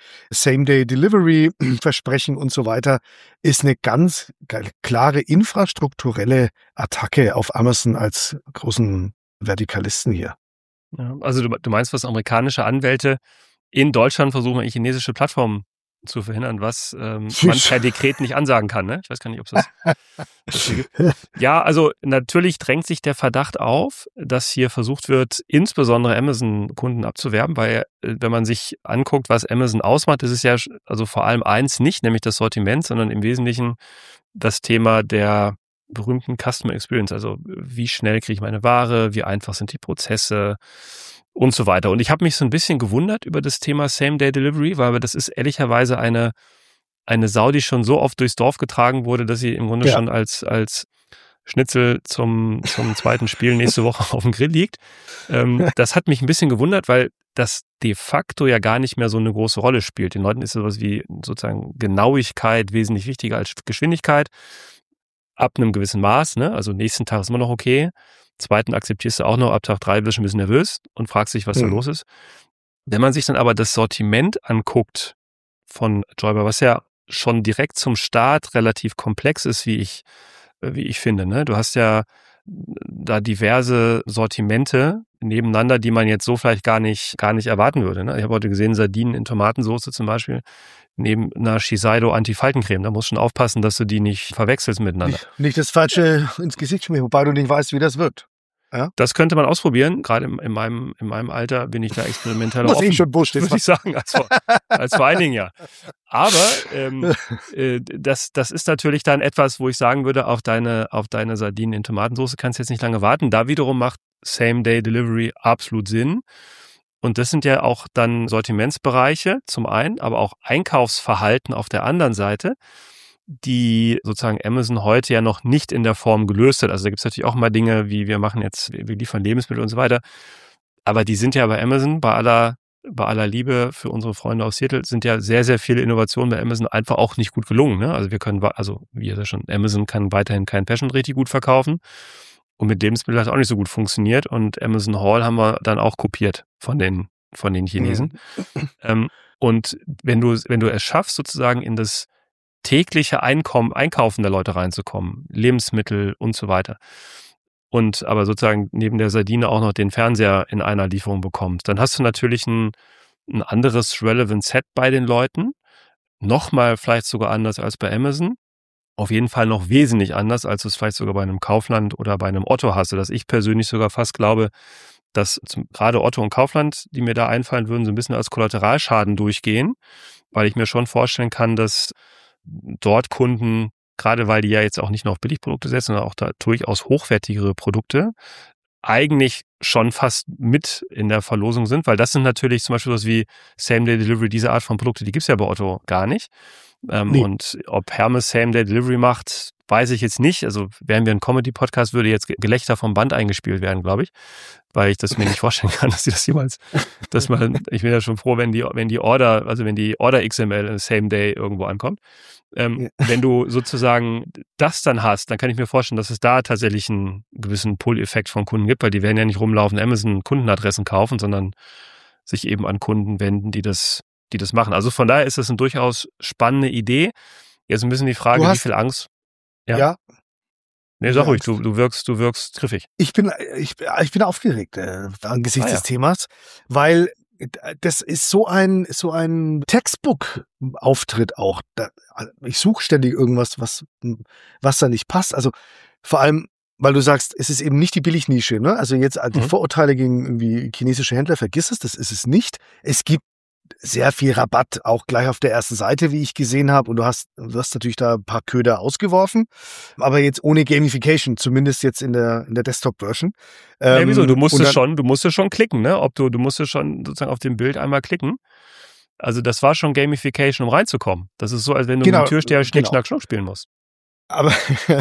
Same-Day-Delivery-Versprechen und so weiter ist eine ganz klare infrastrukturelle Attacke auf Amazon als großen Vertikalisten hier. Ja, also du, du meinst, was amerikanische Anwälte in Deutschland versuchen, eigentlich chinesische Plattformen zu verhindern, was ähm, man per Dekret nicht ansagen kann, ne? Ich weiß gar nicht, ob es das, das hier gibt. Ja, also natürlich drängt sich der Verdacht auf, dass hier versucht wird, insbesondere Amazon-Kunden abzuwerben, weil äh, wenn man sich anguckt, was Amazon ausmacht, ist es ja also vor allem eins nicht, nämlich das Sortiment, sondern im Wesentlichen das Thema der berühmten Customer Experience, also wie schnell kriege ich meine Ware, wie einfach sind die Prozesse und so weiter. Und ich habe mich so ein bisschen gewundert über das Thema Same-Day-Delivery, weil das ist ehrlicherweise eine, eine Sau, die schon so oft durchs Dorf getragen wurde, dass sie im Grunde ja. schon als, als Schnitzel zum, zum zweiten Spiel nächste Woche auf dem Grill liegt. Ähm, das hat mich ein bisschen gewundert, weil das de facto ja gar nicht mehr so eine große Rolle spielt. Den Leuten ist sowas wie sozusagen Genauigkeit wesentlich wichtiger als Geschwindigkeit. Ab einem gewissen Maß, ne? Also nächsten Tag ist immer noch okay. Zweiten akzeptierst du auch noch, ab Tag drei bist du ein bisschen nervös und fragst dich, was mhm. da los ist. Wenn man sich dann aber das Sortiment anguckt von Joybuy, was ja schon direkt zum Start relativ komplex ist, wie ich, wie ich finde, ne? Du hast ja da diverse Sortimente nebeneinander, die man jetzt so vielleicht gar nicht, gar nicht erwarten würde, ne? Ich habe heute gesehen, Sardinen in Tomatensauce zum Beispiel, neben einer Shiseido Anti-Faltencreme. Da musst du schon aufpassen, dass du die nicht verwechselst miteinander. Nicht, nicht das Falsche ins Gesicht schmieren, wobei du nicht weißt, wie das wirkt. Ja? Das könnte man ausprobieren. Gerade in, in, meinem, in meinem Alter bin ich da experimenteller offen. Was eh schon wurscht ist. Würde ich sagen, als vor, als vor einigen Jahren. Aber ähm, äh, das, das ist natürlich dann etwas, wo ich sagen würde, auf deine, auf deine Sardinen in Tomatensauce kannst du jetzt nicht lange warten. Da wiederum macht Same-Day-Delivery absolut Sinn. Und das sind ja auch dann Sortimentsbereiche zum einen, aber auch Einkaufsverhalten auf der anderen Seite, die sozusagen Amazon heute ja noch nicht in der Form gelöst hat. Also da gibt es natürlich auch mal Dinge, wie wir machen jetzt, wir liefern Lebensmittel und so weiter. Aber die sind ja bei Amazon, bei aller, bei aller Liebe für unsere Freunde aus Seattle, sind ja sehr, sehr viele Innovationen bei Amazon einfach auch nicht gut gelungen. Ne? Also wir können, also wie ja schon, Amazon kann weiterhin kein Fashion richtig gut verkaufen. Und mit Lebensmitteln hat es auch nicht so gut funktioniert. Und Amazon Hall haben wir dann auch kopiert von den, von den Chinesen. Mhm. Ähm, und wenn du, wenn du es schaffst, sozusagen in das tägliche Einkommen, Einkaufen der Leute reinzukommen, Lebensmittel und so weiter, und aber sozusagen neben der Sardine auch noch den Fernseher in einer Lieferung bekommst, dann hast du natürlich ein, ein anderes Relevant Set bei den Leuten. Nochmal vielleicht sogar anders als bei Amazon. Auf jeden Fall noch wesentlich anders, als du es vielleicht sogar bei einem Kaufland oder bei einem Otto hast, dass ich persönlich sogar fast glaube, dass zum, gerade Otto und Kaufland, die mir da einfallen würden, so ein bisschen als Kollateralschaden durchgehen, weil ich mir schon vorstellen kann, dass dort Kunden, gerade weil die ja jetzt auch nicht nur auf Billigprodukte setzen, sondern auch da durchaus hochwertigere Produkte, eigentlich schon fast mit in der Verlosung sind, weil das sind natürlich zum Beispiel was wie Same-Day-Delivery, diese Art von Produkte, die gibt's ja bei Otto gar nicht. Ähm, nee. Und ob Hermes Same-Day-Delivery macht, weiß ich jetzt nicht. Also wären wir ein Comedy-Podcast, würde jetzt Gelächter vom Band eingespielt werden, glaube ich, weil ich das mir nicht vorstellen kann, dass sie das jemals, dass man, ich bin ja schon froh, wenn die, wenn die Order, also wenn die Order X M L Same-Day irgendwo ankommt. Ähm, ja. Wenn du sozusagen das dann hast, dann kann ich mir vorstellen, dass es da tatsächlich einen gewissen Pull-Effekt von Kunden gibt, weil die werden ja nicht rumlaufen, Amazon-Kundenadressen kaufen, sondern sich eben an Kunden wenden, die das, die das machen. Also von daher ist das eine durchaus spannende Idee. Jetzt ein bisschen die Frage, wie viel Angst. Ja. ja. Nee, sag ruhig, du, du wirkst, du wirkst griffig. Ich bin, ich, ich bin aufgeregt äh, angesichts ah, ja. des Themas, weil das ist so ein, so ein Textbook-Auftritt auch. Da, ich suche ständig irgendwas, was, was da nicht passt. Also vor allem, weil du sagst, es ist eben nicht die Billignische, ne? Also jetzt die mhm. Vorurteile gegen irgendwie chinesische Händler, vergiss es, das ist es nicht. Es gibt sehr viel Rabatt, auch gleich auf der ersten Seite, wie ich gesehen habe. Und du hast, du hast natürlich da ein paar Köder ausgeworfen, aber jetzt ohne Gamification, zumindest jetzt in der, in der Desktop-Version. Ähm, ja, wieso? Du musstest schon, du musstest schon klicken, ne? Ob du, du musstest schon sozusagen auf dem Bild einmal klicken. Also das war schon Gamification, um reinzukommen. Das ist so, als wenn du genau, mit dem Türsteher Schnick, genau. Schnack, Schnuck spielen musst. Aber,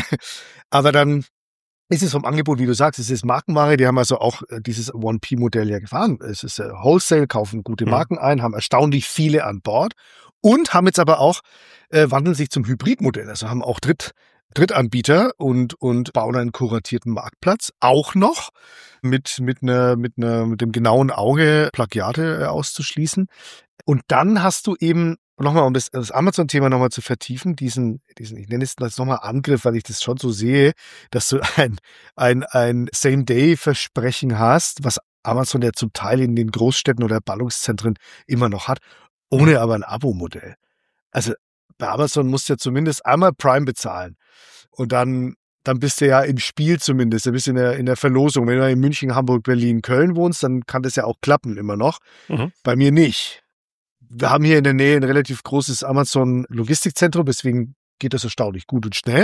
aber dann ist es vom Angebot, wie du sagst, es ist Markenware, die haben also auch dieses one P Modell ja gefahren. Es ist Wholesale, kaufen gute Marken mhm. ein, haben erstaunlich viele an Bord und haben jetzt aber auch, äh, wandeln sich zum Hybridmodell, also haben auch Dritt, Drittanbieter und, und bauen einen kuratierten Marktplatz, auch noch mit, mit einer, mit einer, mit dem genauen Auge Plagiate auszuschließen. Und dann hast du eben nochmal, um das, das Amazon-Thema nochmal zu vertiefen, diesen, diesen, ich nenne es jetzt nochmal Angriff, weil ich das schon so sehe, dass du ein, ein, ein Same-Day-Versprechen hast, was Amazon ja zum Teil in den Großstädten oder Ballungszentren immer noch hat, ohne aber ein Abo-Modell. Also bei Amazon musst du ja zumindest einmal Prime bezahlen und dann, dann bist du ja im Spiel zumindest, du bist in der, in der Verlosung. Wenn du in München, Hamburg, Berlin, Köln wohnst, dann kann das ja auch klappen immer noch. Mhm. Bei mir nicht. Wir haben hier in der Nähe ein relativ großes Amazon-Logistikzentrum, deswegen geht das erstaunlich gut und schnell.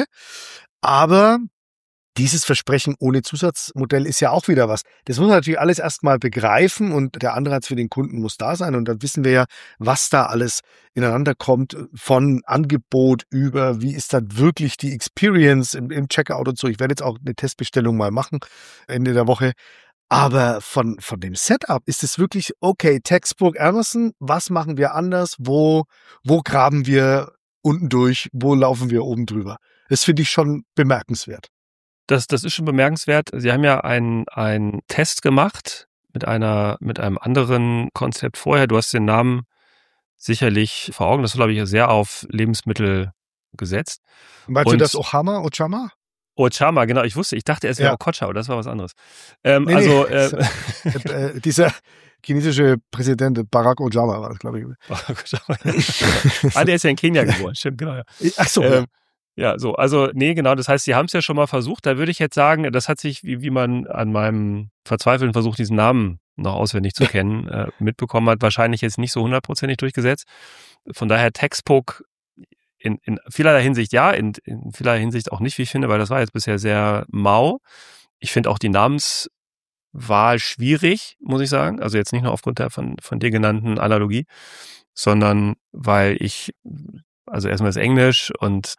Aber dieses Versprechen ohne Zusatzmodell ist ja auch wieder was. Das muss man natürlich alles erstmal begreifen und der Anreiz für den Kunden muss da sein. Und dann wissen wir ja, was da alles ineinander kommt, von Angebot über, wie ist dann wirklich die Experience im, im Checkout und so. Ich werde jetzt auch eine Testbestellung mal machen Ende der Woche. Aber von, von dem Setup ist es wirklich, okay, Textbook Amazon, was machen wir anders? Wo, wo graben wir unten durch? Wo laufen wir oben drüber? Das finde ich schon bemerkenswert. Das, das ist schon bemerkenswert. Sie haben ja einen, einen Test gemacht mit einer, mit einem anderen Konzept vorher. Du hast den Namen sicherlich vor Augen. Das ist, glaube ich, sehr auf Lebensmittel gesetzt. Meinst du das Ohama, Ochama? Ochama, genau. Ich wusste, ich dachte, es wäre ja. Okocha, aber das war was anderes. Ähm, nee, also nee. Äh, äh, dieser chinesische Präsident Barack Obama war das, glaube ich. Barack Obama. Ah, der ist ja in Kenia geboren. Stimmt, genau. Ja. Ach so. Ähm, Ja, so, also nee, genau, das heißt, Sie haben es ja schon mal versucht, da würde ich jetzt sagen, das hat sich, wie, wie man an meinem verzweifelten Versuch, diesen Namen noch auswendig zu kennen, äh, mitbekommen hat, wahrscheinlich jetzt nicht so hundertprozentig durchgesetzt. Von daher Textbook in, in vielerlei Hinsicht ja, in, in vielerlei Hinsicht auch nicht, wie ich finde, weil das war jetzt bisher sehr mau. Ich finde auch die Namenswahl schwierig, muss ich sagen, also jetzt nicht nur aufgrund der von, von dir genannten Analogie, sondern weil ich, also erstmal das Englisch und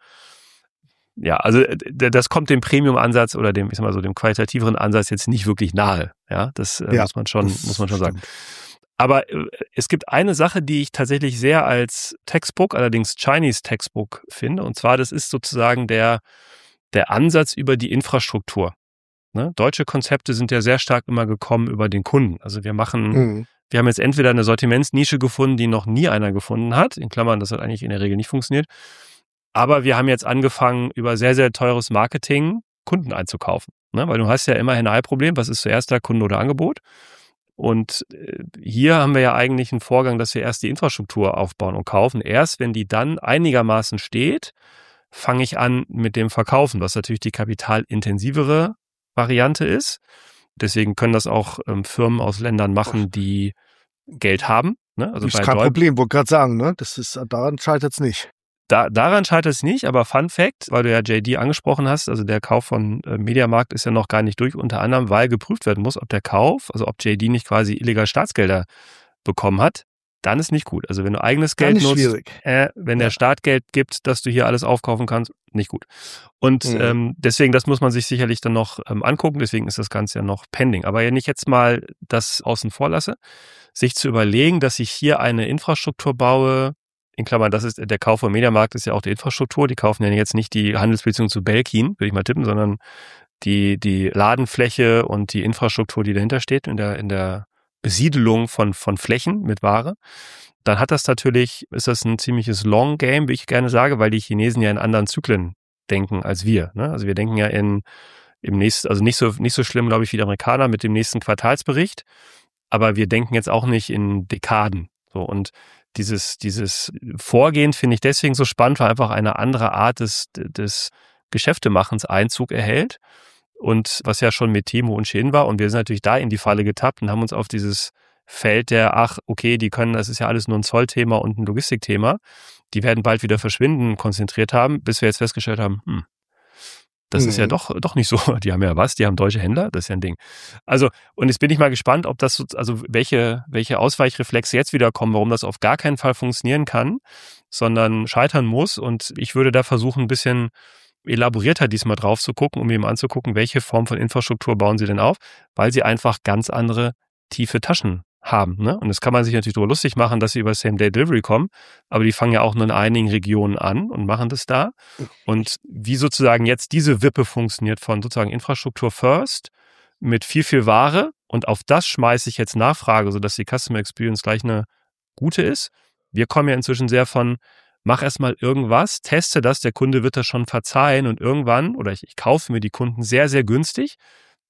ja, also das kommt dem Premium-Ansatz oder dem, ich sag mal so, dem qualitativeren Ansatz jetzt nicht wirklich nahe. Ja, das äh, ja, muss man schon, muss man schon sagen. Aber äh, es gibt eine Sache, die ich tatsächlich sehr als Textbook, allerdings Chinese Textbook finde. Und zwar, das ist sozusagen der, der Ansatz über die Infrastruktur. Ne? Deutsche Konzepte sind ja sehr stark immer gekommen über den Kunden. Also wir machen, mhm. wir haben jetzt entweder eine Sortimentsnische gefunden, die noch nie einer gefunden hat. In Klammern, das hat eigentlich in der Regel nicht funktioniert. Aber wir haben jetzt angefangen, über sehr, sehr teures Marketing Kunden einzukaufen. Ne? Weil du hast ja immerhin ein Problem, was ist zuerst da, Kunde oder Angebot? Und hier haben wir ja eigentlich einen Vorgang, dass wir erst die Infrastruktur aufbauen und kaufen. Erst wenn die dann einigermaßen steht, fange ich an mit dem Verkaufen, was natürlich die kapitalintensivere Variante ist. Deswegen können das auch ähm, Firmen aus Ländern machen, die Geld haben. Ne? Also das ist bei kein Deu- Problem, wollte gerade sagen, ne? Das ist, daran scheitert es nicht. Da, daran scheitert es nicht, aber Fun Fact, weil du ja J D angesprochen hast, also der Kauf von äh, Mediamarkt ist ja noch gar nicht durch, unter anderem, weil geprüft werden muss, ob der Kauf, also ob J D nicht quasi illegal Staatsgelder bekommen hat, dann ist nicht gut. Also wenn du eigenes Geld nutzt, äh, wenn ja. der Staat Geld gibt, dass du hier alles aufkaufen kannst, nicht gut. Und mhm. ähm, deswegen, das muss man sich sicherlich dann noch ähm, angucken, deswegen ist das Ganze ja noch pending. Aber wenn ich jetzt mal das außen vor lasse, sich zu überlegen, dass ich hier eine Infrastruktur baue, in Klammern, das ist der Kauf vom Mediamarkt, ist ja auch die Infrastruktur. Die kaufen ja jetzt nicht die Handelsbeziehung zu Belkin, würde ich mal tippen, sondern die, die Ladenfläche und die Infrastruktur, die dahinter steht, in der, in der Besiedelung von, von Flächen mit Ware. Dann hat das natürlich, ist das ein ziemliches Long Game, wie ich gerne sage, weil die Chinesen ja in anderen Zyklen denken als wir. Ne? Also wir denken ja in, im nächsten, also nicht so, nicht so schlimm, glaube ich, wie die Amerikaner mit dem nächsten Quartalsbericht. Aber wir denken jetzt auch nicht in Dekaden. So, und Dieses, dieses Vorgehen finde ich deswegen so spannend, weil einfach eine andere Art des, des Geschäftemachens Einzug erhält. Und was ja schon mit Temu und Shein war. Und wir sind natürlich da in die Falle getappt und haben uns auf dieses Feld der, ach, okay, die können, das ist ja alles nur ein Zollthema und ein Logistikthema. Die werden bald wieder verschwinden, konzentriert haben, bis wir jetzt festgestellt haben, hm, das mhm. ist ja doch, doch nicht so. Die haben ja was, die haben deutsche Händler, das ist ja ein Ding. Also, und jetzt bin ich mal gespannt, ob das, also welche, welche Ausweichreflexe jetzt wieder kommen, warum das auf gar keinen Fall funktionieren kann, sondern scheitern muss. Und ich würde da versuchen, ein bisschen elaborierter diesmal drauf zu gucken, um eben anzugucken, welche Form von Infrastruktur bauen sie denn auf, weil sie einfach ganz andere tiefe Taschen haben. Ne? Und das kann man sich natürlich darüber lustig machen, dass sie über Same-Day-Delivery kommen, aber die fangen ja auch nur in einigen Regionen an und machen das da. Und wie sozusagen jetzt diese Wippe funktioniert von sozusagen Infrastruktur first mit viel, viel Ware und auf das schmeiße ich jetzt Nachfrage, sodass die Customer Experience gleich eine gute ist. Wir kommen ja inzwischen sehr von, mach erstmal irgendwas, teste das, der Kunde wird das schon verzeihen und irgendwann, oder ich, ich kaufe mir die Kunden sehr, sehr günstig,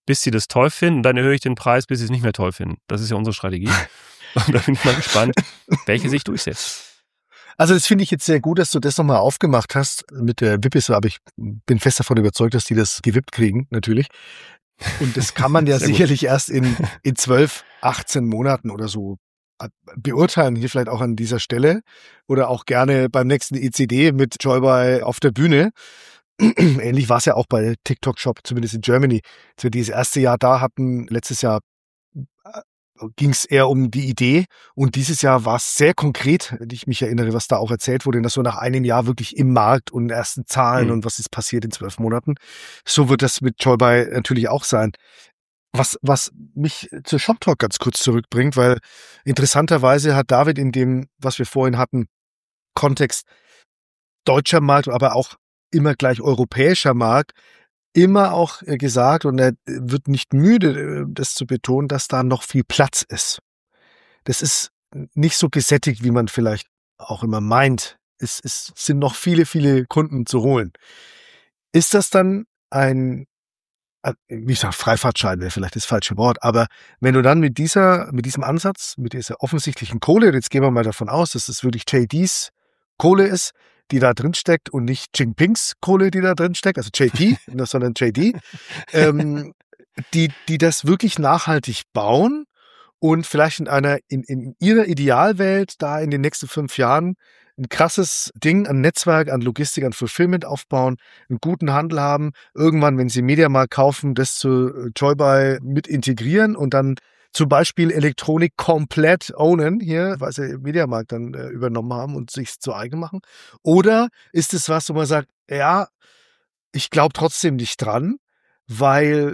bis sie das toll finden. Dann erhöhe ich den Preis, bis sie es nicht mehr toll finden. Das ist ja unsere Strategie. Und da bin ich mal gespannt, welche sich durchsetzt. Also das finde ich jetzt sehr gut, dass du das nochmal aufgemacht hast mit der Wippis, aber ich bin fest davon überzeugt, dass die das gewippt kriegen, natürlich. Und das kann man ja sicherlich gut. erst in, in zwölf, achtzehn Monaten oder so beurteilen, hier vielleicht auch an dieser Stelle oder auch gerne beim nächsten E C D mit Joybuy auf der Bühne. Ähnlich war es ja auch bei TikTok Shop, zumindest in Germany. Als wir dieses erste Jahr da hatten, letztes Jahr ging es eher um die Idee und dieses Jahr war es sehr konkret, wenn ich mich erinnere, was da auch erzählt wurde, dass so nach einem Jahr wirklich im Markt und ersten Zahlen mhm. und was ist passiert in zwölf Monaten. So wird das mit Joybuy natürlich auch sein. Was, was mich zu ShopTalk ganz kurz zurückbringt, weil interessanterweise hat David in dem, was wir vorhin hatten, Kontext deutscher Markt, aber auch immer gleich europäischer Markt, immer auch gesagt, und er wird nicht müde, das zu betonen, dass da noch viel Platz ist. Das ist nicht so gesättigt, wie man vielleicht auch immer meint. Es, es sind noch viele, viele Kunden zu holen. Ist das dann ein, wie ich sage, Freifahrtschein wäre vielleicht das falsche Wort, aber wenn du dann mit dieser, mit diesem Ansatz, mit dieser offensichtlichen Kohle, jetzt gehen wir mal davon aus, dass es wirklich J Ds Kohle ist, die da drin steckt und nicht Jinpings Kohle, die da drin steckt, also J P, sondern J D, ähm, die, die das wirklich nachhaltig bauen und vielleicht in einer, in, in ihrer Idealwelt da in den nächsten fünf Jahren ein krasses Ding, ein Netzwerk, an Logistik, an Fulfillment aufbauen, einen guten Handel haben, irgendwann, wenn sie Mediamarkt kaufen, das zu Joybuy mit integrieren und dann zum Beispiel Elektronik komplett ownen hier, weil sie Mediamarkt dann äh, übernommen haben und sich zu eigen machen? Oder ist es was, wo man sagt, ja, ich glaube trotzdem nicht dran, weil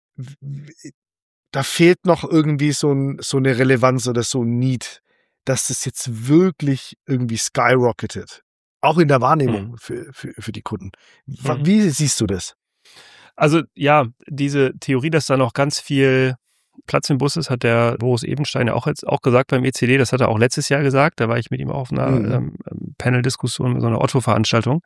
da fehlt noch irgendwie so, ein, so eine Relevanz oder so ein Need, dass das jetzt wirklich irgendwie skyrocketet. Auch in der Wahrnehmung mhm. für, für, für die Kunden. Mhm. Wie siehst du das? Also ja, diese Theorie, dass da noch ganz viel Platz im Bus ist, hat der Boris Ebenstein ja auch jetzt auch gesagt beim E C D. Das hat er auch letztes Jahr gesagt. Da war ich mit ihm auch auf einer mhm. ähm, Panel-Diskussion, so einer Otto-Veranstaltung.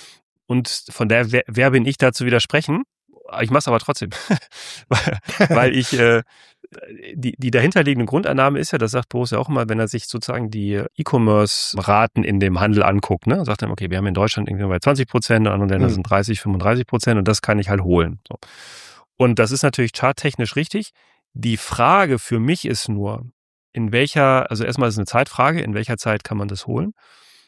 Und von der, wer, wer bin ich da zu widersprechen? Ich mache es aber trotzdem. weil, weil ich, äh, die, die dahinterliegende Grundannahme ist ja, das sagt Boris ja auch immer, wenn er sich sozusagen die E-Commerce-Raten in dem Handel anguckt, ne, sagt er, okay, wir haben in Deutschland irgendwie bei zwanzig Prozent, in anderen Ländern mhm. sind dreißig, fünfunddreißig Prozent und das kann ich halt holen. So. Und das ist natürlich charttechnisch richtig. Die Frage für mich ist nur, in welcher, also erstmal ist es eine Zeitfrage, in welcher Zeit kann man das holen?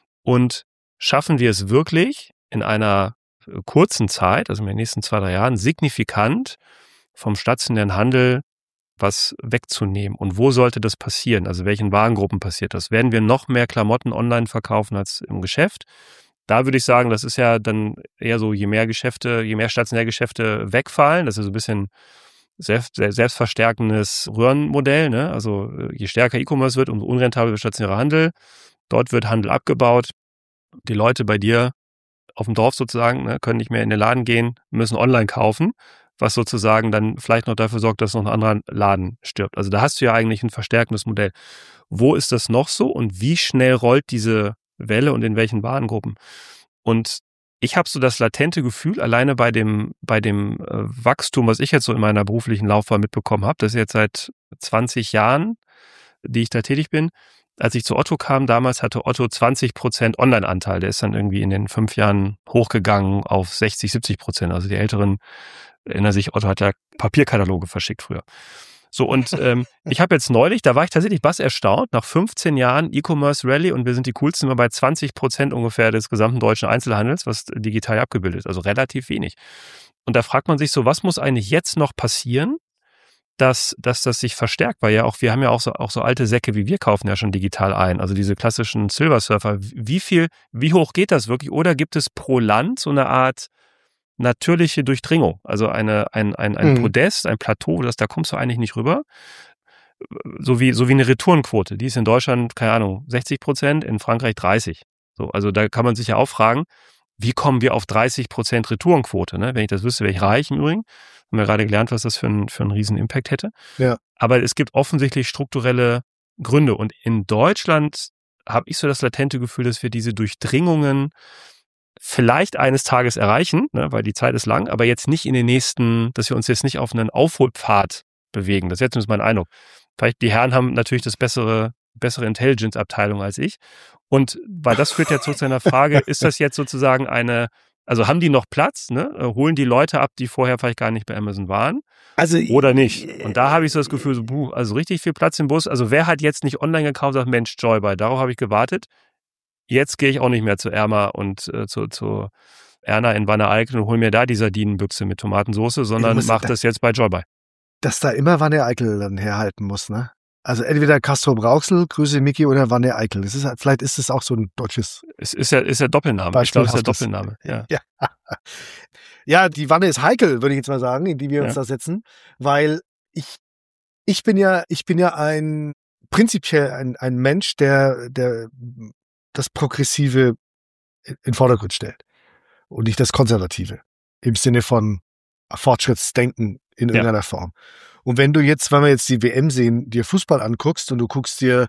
Und schaffen wir es wirklich in einer kurzen Zeit, also in den nächsten zwei, drei Jahren, signifikant vom stationären Handel was wegzunehmen? Und wo sollte das passieren? Also welchen Warengruppen passiert das? Werden wir noch mehr Klamotten online verkaufen als im Geschäft? Da würde ich sagen, das ist ja dann eher so, je mehr Geschäfte, je mehr stationäre Geschäfte wegfallen, das ist so ein bisschen selbst, selbstverstärkendes Röhrenmodell, ne? Also je stärker E-Commerce wird, umso unrentabler wird stationärer Handel. Dort wird Handel abgebaut. Die Leute bei dir auf dem Dorf sozusagen, ne, können nicht mehr in den Laden gehen, müssen online kaufen, was sozusagen dann vielleicht noch dafür sorgt, dass noch ein anderer Laden stirbt. Also da hast du ja eigentlich ein verstärkendes Modell. Wo ist das noch so und wie schnell rollt diese Welle und in welchen Warengruppen? Und ich habe so das latente Gefühl, alleine bei dem, bei dem äh, Wachstum, was ich jetzt so in meiner beruflichen Laufbahn mitbekommen habe, das ist jetzt seit zwanzig Jahren, die ich da tätig bin. Als ich zu Otto kam, damals hatte Otto zwanzig Prozent Online-Anteil. Der ist dann irgendwie in den fünf Jahren hochgegangen auf sechzig, siebzig Prozent. Also die Älteren erinnern sich, Otto hat ja Papierkataloge verschickt früher. So, und ähm, ich habe jetzt neulich, da war ich tatsächlich bass erstaunt, nach fünfzehn Jahren E-Commerce Rally und wir sind die coolsten immer bei zwanzig Prozent ungefähr des gesamten deutschen Einzelhandels, was digital abgebildet ist, also relativ wenig. Und da fragt man sich so, was muss eigentlich jetzt noch passieren, dass, dass das sich verstärkt, weil ja auch, wir haben ja auch so, auch so alte Säcke wie wir kaufen ja schon digital ein, also diese klassischen Silver Surfer. Wie viel, wie hoch geht das wirklich? Oder gibt es pro Land so eine Art natürliche Durchdringung, also eine, ein, ein, ein mhm. Podest, ein Plateau, das, da kommst du eigentlich nicht rüber. So wie, so wie eine Retourenquote, die ist in Deutschland, keine Ahnung, sechzig Prozent, in Frankreich dreißig. So, also da kann man sich ja auch fragen, wie kommen wir auf dreißig Prozent Retourenquote? Ne? Wenn ich das wüsste, wäre ich reich im Übrigen. Haben wir gerade gelernt, was das für, ein, für einen riesen Impact hätte. Ja. Aber es gibt offensichtlich strukturelle Gründe. Und in Deutschland habe ich so das latente Gefühl, dass wir diese Durchdringungen vielleicht eines Tages erreichen, ne, weil die Zeit ist lang, aber jetzt nicht in den nächsten, dass wir uns jetzt nicht auf einen Aufholpfad bewegen. Das ist jetzt zumindest mein Eindruck. Vielleicht die Herren haben natürlich das bessere, bessere Intelligence-Abteilung als ich. Und weil das führt ja zu seiner Frage, ist das jetzt sozusagen eine, also haben die noch Platz, ne? Holen die Leute ab, die vorher vielleicht gar nicht bei Amazon waren? Also, oder nicht? Und da habe ich so das Gefühl, so, buh, also richtig viel Platz im Bus. Also wer hat jetzt nicht online gekauft und sagt, Mensch, Joybuy, darauf habe ich gewartet. Jetzt gehe ich auch nicht mehr zu Erma und äh, zu, zu Erna in Wanne-Eickel und hole mir da die Sardinenbüchse mit Tomatensauce, sondern mache das jetzt bei Joybuy. Dass da immer Wanne-Eickel dann herhalten muss, ne? Also entweder Castrop Rauxel, Grüße Micky oder Wanne-Eickel. Das ist, vielleicht ist es auch so ein deutsches. Es ist ja, ist ja Doppelname. Ich glaube, es ist der Doppelname. Ja. Ja. Ja, die Wanne ist heikel, würde ich jetzt mal sagen, in die wir uns Ja. da setzen, weil ich, ich bin ja, ich bin ja ein, prinzipiell ein, ein Mensch, der, der das Progressive in den Vordergrund stellt und nicht das Konservative im Sinne von Fortschrittsdenken in irgendeiner Ja. Form. Und wenn du jetzt, wenn wir jetzt die W M sehen, dir Fußball anguckst und du guckst dir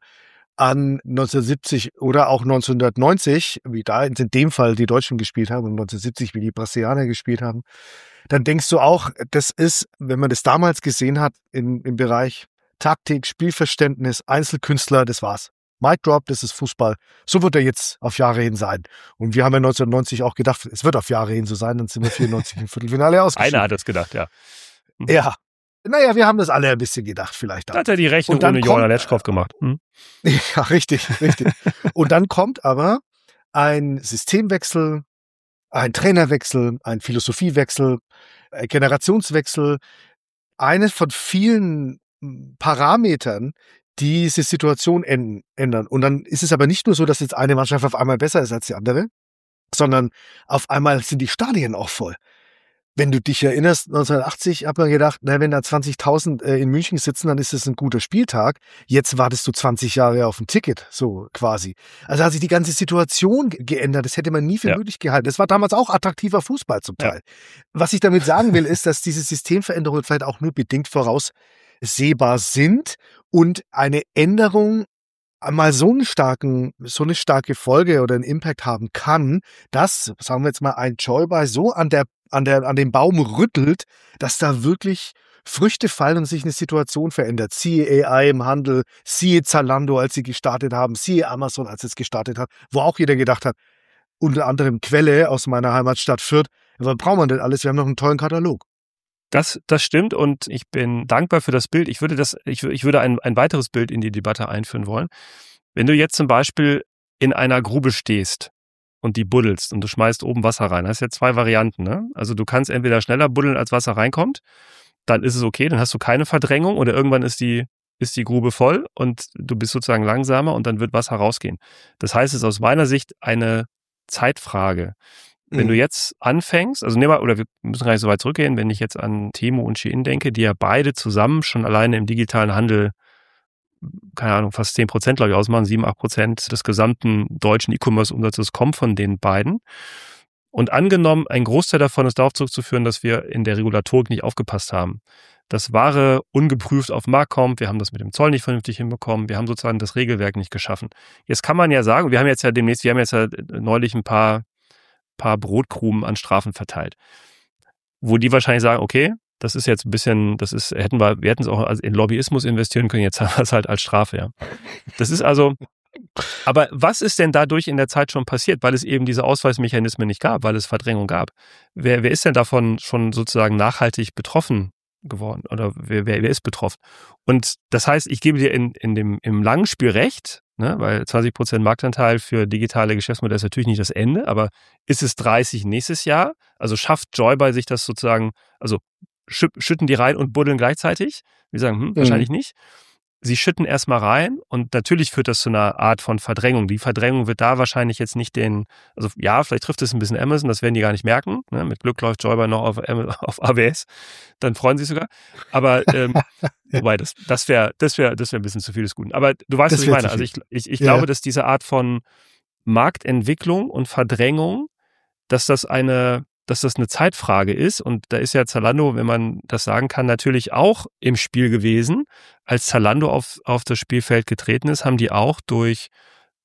an neunzehnhundertsiebzig oder auch neunzehnhundertneunzig, wie da in dem Fall die Deutschen gespielt haben und neunzehnhundertsiebzig, wie die Brasilianer gespielt haben, dann denkst du auch, das ist, wenn man das damals gesehen hat, in, im Bereich Taktik, Spielverständnis, Einzelkünstler, das war's. Mic Drop, das ist Fußball. So wird er jetzt auf Jahre hin sein. Und wir haben ja neunzehnhundertneunzig auch gedacht, es wird auf Jahre hin so sein, dann sind wir vierundneunzig im Viertelfinale ausgeschieden. Einer hat es gedacht, ja. Ja. Naja, wir haben das alle ein bisschen gedacht, vielleicht. Da hat er die Rechnung Und dann ohne kommt- Jordan Letschkow gemacht. Hm? Ja, richtig, richtig. Und dann kommt aber ein Systemwechsel, ein Trainerwechsel, ein Philosophiewechsel, ein Generationswechsel, eines von vielen Parametern, die diese Situation änd- ändern. Und dann ist es aber nicht nur so, dass jetzt eine Mannschaft auf einmal besser ist als die andere, sondern auf einmal sind die Stadien auch voll. Wenn du dich erinnerst, neunzehnhundertachtzig hat man gedacht, na, wenn da zwanzigtausend äh, in München sitzen, dann ist es ein guter Spieltag. Jetzt wartest du zwanzig Jahre auf ein Ticket, so quasi. Also hat sich die ganze Situation ge- geändert. Das hätte man nie für Ja. möglich gehalten. Das war damals auch attraktiver Fußball zum Teil. Was ich damit sagen will, ist, dass diese Systemveränderungen vielleicht auch nur bedingt voraussehbar sind und eine Änderung mal so einen starken, so eine starke Folge oder einen Impact haben kann, dass, sagen wir jetzt mal, ein Joybuy so an der, an der, an dem Baum rüttelt, dass da wirklich Früchte fallen und sich eine Situation verändert. Siehe A I im Handel, siehe Zalando, als sie gestartet haben, siehe Amazon, als es gestartet hat, wo auch jeder gedacht hat, unter anderem Quelle aus meiner Heimatstadt Fürth, was brauchen wir denn alles? Wir haben noch einen tollen Katalog. Das, das stimmt und ich bin dankbar für das Bild. Ich würde das, ich, ich würde ein, ein weiteres Bild in die Debatte einführen wollen. Wenn du jetzt zum Beispiel in einer Grube stehst und die buddelst und du schmeißt oben Wasser rein, hast ja zwei Varianten, ne? Also du kannst entweder schneller buddeln, als Wasser reinkommt, dann ist es okay, dann hast du keine Verdrängung oder irgendwann ist die, ist die Grube voll und du bist sozusagen langsamer und dann wird Wasser rausgehen. Das heißt, es ist aus meiner Sicht eine Zeitfrage. Wenn Mhm. du jetzt anfängst, also nehmen wir, oder wir müssen gar nicht so weit zurückgehen, wenn ich jetzt an Temu und Shein denke, die ja beide zusammen schon alleine im digitalen Handel, keine Ahnung, fast zehn Prozent, glaube ich, ausmachen, sieben, acht Prozent des gesamten deutschen E-Commerce-Umsatzes kommt von den beiden. Und angenommen, ein Großteil davon ist darauf zurückzuführen, dass wir in der Regulatorik nicht aufgepasst haben. Dass Ware ungeprüft auf den Markt kommt, wir haben das mit dem Zoll nicht vernünftig hinbekommen, wir haben sozusagen das Regelwerk nicht geschaffen. Jetzt kann man ja sagen, wir haben jetzt ja demnächst, wir haben jetzt ja neulich ein paar paar Brotkrumen an Strafen verteilt. Wo die wahrscheinlich sagen, okay, das ist jetzt ein bisschen, das ist, hätten wir, wir hätten es auch in Lobbyismus investieren können, jetzt haben wir es halt als Strafe, ja. Das ist also, aber was ist denn dadurch in der Zeit schon passiert, weil es eben diese Ausweismechanismen nicht gab, weil es Verdrängung gab? Wer, wer ist denn davon schon sozusagen nachhaltig betroffen geworden? Oder wer, wer, wer ist betroffen? Und das heißt, ich gebe dir in, in dem, im langen Spiel recht, ne, weil zwanzig Prozent Marktanteil für digitale Geschäftsmodelle ist natürlich nicht das Ende, aber ist es dreißig nächstes Jahr? Also schafft Joybuy sich das sozusagen, also schü- schütten die rein und buddeln gleichzeitig? Wir sagen, hm, Mhm. wahrscheinlich nicht. Sie schütten erstmal rein und natürlich führt das zu einer Art von Verdrängung. Die Verdrängung wird da wahrscheinlich jetzt nicht den, also ja, vielleicht trifft es ein bisschen Amazon, das werden die gar nicht merken. Ne? Mit Glück läuft Joybuy noch auf, Am- auf A W S, dann freuen sie sich sogar. Aber ähm, wobei, das, das wäre das wär, das wär ein bisschen zu viel des Guten. Aber du weißt, Das was ich wär meine. zu Also viel. ich, ich, ich Ja. glaube, dass diese Art von Marktentwicklung und Verdrängung, dass das eine dass das eine Zeitfrage ist. Und da ist ja Zalando, wenn man das sagen kann, natürlich auch im Spiel gewesen. Als Zalando auf, auf das Spielfeld getreten ist, haben die auch durch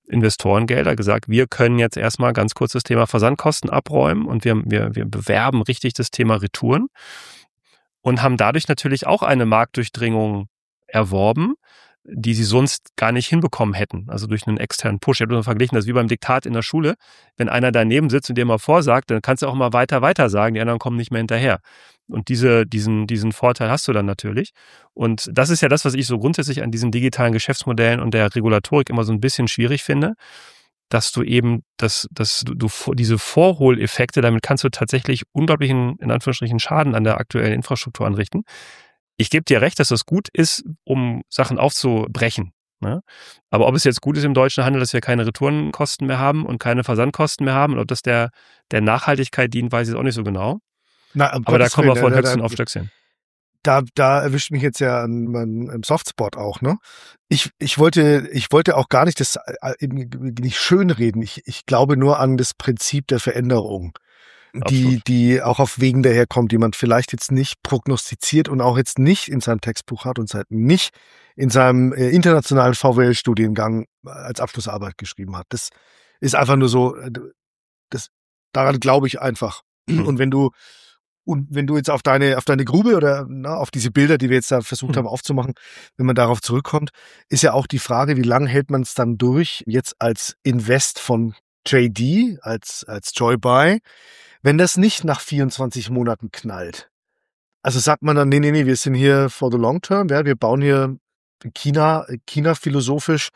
Investorengelder gesagt, wir können jetzt erstmal ganz kurz das Thema Versandkosten abräumen und wir, wir, wir bewerben richtig das Thema Retouren und haben dadurch natürlich auch eine Marktdurchdringung erworben, die sie sonst gar nicht hinbekommen hätten, also durch einen externen Push. Ich habe das verglichen, das ist wie beim Diktat in der Schule. Wenn einer daneben sitzt und dir mal vorsagt, dann kannst du auch mal weiter, weiter sagen, die anderen kommen nicht mehr hinterher. Und diese, diesen, diesen Vorteil hast du dann natürlich. Und das ist ja das, was ich so grundsätzlich an diesen digitalen Geschäftsmodellen und der Regulatorik immer so ein bisschen schwierig finde, dass du eben, dass, dass du, du diese Vorholeffekte, damit kannst du tatsächlich unglaublichen, in Anführungsstrichen, Schaden an der aktuellen Infrastruktur anrichten. Ich gebe dir recht, dass das gut ist, um Sachen aufzubrechen. Ne? Aber ob es jetzt gut ist im deutschen Handel, dass wir keine Retourenkosten mehr haben und keine Versandkosten mehr haben und ob das der, der Nachhaltigkeit dient, weiß ich auch nicht so genau. Na, um Aber da Gottes kommen wir Willen, von da- Höchstchen da- auf Stöckchen. Da, da erwischt mich jetzt ja ein, ein, ein Softspot auch, ne? Ich, ich wollte, ich wollte auch gar nicht das äh, nicht schönreden. Ich, ich glaube nur an das Prinzip der Veränderung, die, Absolut. die auch auf Wegen daherkommt, die man vielleicht jetzt nicht prognostiziert und auch jetzt nicht in seinem Textbuch hat und seit nicht in seinem äh, internationalen V W L-Studiengang als Abschlussarbeit geschrieben hat. Das ist einfach nur so, äh, das, daran glaube ich einfach. Hm. Und wenn du Und wenn du jetzt auf deine, auf deine Grube oder na, auf diese Bilder, die wir jetzt da versucht Mhm. haben aufzumachen, wenn man darauf zurückkommt, ist ja auch die Frage, wie lange hält man es dann durch, jetzt als Invest von J D, als, als Joybuy, wenn das nicht nach vierundzwanzig Monaten knallt. Also sagt man dann, nee, nee, nee, wir sind hier for the long term, ja, wir bauen hier China, China philosophisch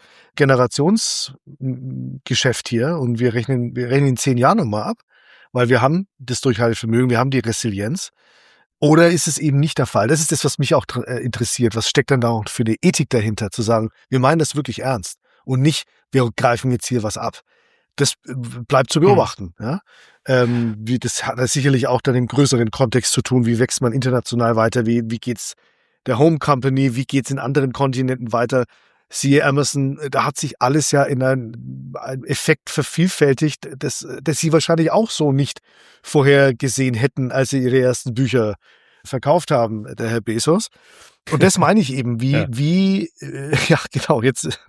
Generationsgeschäft hier und wir rechnen, wir rechnen in zehn Jahren nochmal ab. Weil wir haben das Durchhaltevermögen, wir haben die Resilienz. Oder ist es eben nicht der Fall? Das ist das, was mich auch äh, interessiert. Was steckt denn da auch für eine Ethik dahinter, zu sagen, wir meinen das wirklich ernst und nicht, wir greifen jetzt hier was ab. Das äh, bleibt zu beobachten. Mhm. Ja? Ähm, wie, das hat sicherlich auch dann im größeren Kontext zu tun. Wie wächst man international weiter? Wie, wie geht's der Home Company? Wie geht's in anderen Kontinenten weiter? Siehe Amazon, da hat sich alles ja in einen, einen Effekt vervielfältigt, das, das sie wahrscheinlich auch so nicht vorher gesehen hätten, als sie ihre ersten Bücher verkauft haben, der Herr Bezos. Und das meine ich eben, wie, ja. wie, äh, ja genau, jetzt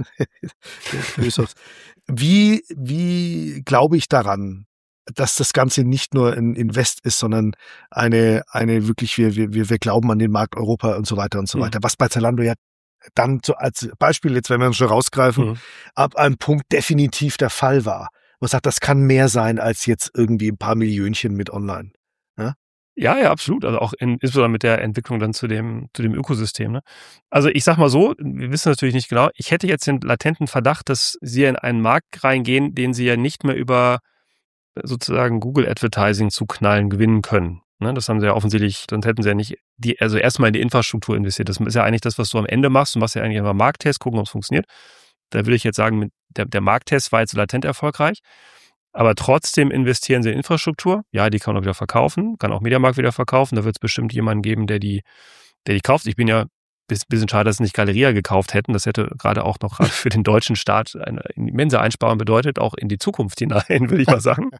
Bezos. Wie, wie glaube ich daran, dass das Ganze nicht nur ein Invest ist, sondern eine, eine wirklich, wir, wir, wir glauben an den Markt Europa und so weiter und so mhm. weiter. Was bei Zalando ja dann so als Beispiel, jetzt wenn wir uns schon rausgreifen, mhm. ab einem Punkt definitiv der Fall war. Man sagt, das kann mehr sein als jetzt irgendwie ein paar Millionchen mit online. Ja, ja, ja absolut. Also auch in, insbesondere mit der Entwicklung dann zu dem, zu dem Ökosystem. Ne? Also ich sag mal so, wir wissen natürlich nicht genau, ich hätte jetzt den latenten Verdacht, dass sie in einen Markt reingehen, den sie ja nicht mehr über sozusagen Google Advertising zu knallen gewinnen können. Ne, das haben sie ja offensichtlich, sonst hätten sie ja nicht die, also erstmal in die Infrastruktur investiert. Das ist ja eigentlich das, was du am Ende machst. Du machst ja eigentlich einfach Markttest, gucken, ob es funktioniert. Da würde ich jetzt sagen, mit der, der Markttest war jetzt latent erfolgreich. Aber trotzdem investieren sie in Infrastruktur. Ja, die kann man auch wieder verkaufen, kann auch Mediamarkt wieder verkaufen. Da wird es bestimmt jemanden geben, der die, der die kauft. Ich bin ja ein bisschen schade, dass sie nicht Galeria gekauft hätten. Das hätte gerade auch noch gerade für den deutschen Staat eine immense Einsparung bedeutet, auch in die Zukunft hinein, würde ich mal sagen.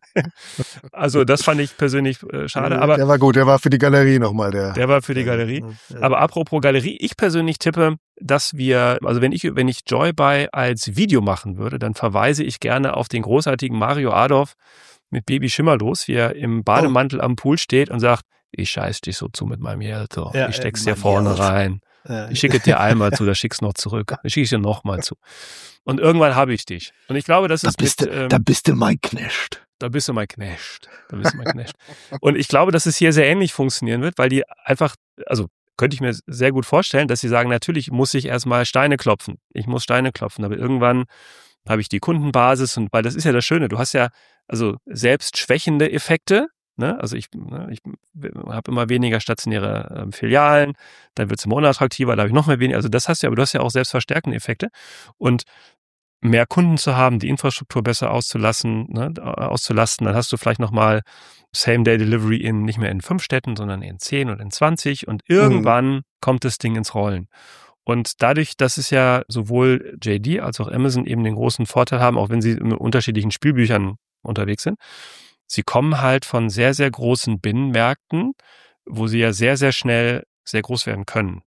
Also das fand ich persönlich äh, schade. Aber der war gut, der war für die Galerie nochmal. Der, der war für die Galerie. Ja. Aber apropos Galerie, ich persönlich tippe, dass wir, also wenn ich, wenn ich Joybuy als Video machen würde, dann verweise ich gerne auf den großartigen Mario Adorf mit Baby Schimmerlos, wie er im Bademantel oh. am Pool steht und sagt, ich scheiß dich so zu mit meinem Geld. So. Ja, ich steck's dir vorne Geld. rein. Ja. Ich schicke dir einmal zu, da schick's noch zurück. Ich schicke dir nochmal zu. Und irgendwann habe ich dich. Und ich glaube, das da ist bist mit, du, ähm, da bist du mein Knecht. Da bist du mein Knecht. Da bist du mein Knecht. Und ich glaube, dass es hier sehr ähnlich funktionieren wird, weil die einfach, also könnte ich mir sehr gut vorstellen, dass sie sagen, natürlich muss ich erstmal Steine klopfen. Ich muss Steine klopfen, aber irgendwann habe ich die Kundenbasis und weil das ist ja das Schöne, du hast ja also selbst schwächende Effekte. Ne? Also ich, ne, ich habe immer weniger stationäre ähm, Filialen, dann wird es immer unattraktiver, da habe ich noch mehr weniger. Also das hast du ja, aber du hast ja auch selbstverstärkende Effekte. Und mehr Kunden zu haben, die Infrastruktur besser auszulassen, ne, auszulasten, dann hast du vielleicht nochmal Same-Day-Delivery in nicht mehr in fünf Städten, sondern in zehn oder in zwanzig und irgendwann mhm. kommt das Ding ins Rollen. Und dadurch, dass es ja sowohl J D als auch Amazon eben den großen Vorteil haben, auch wenn sie in unterschiedlichen Spielbüchern unterwegs sind, sie kommen halt von sehr, sehr großen Binnenmärkten, wo sie ja sehr, sehr schnell sehr groß werden können.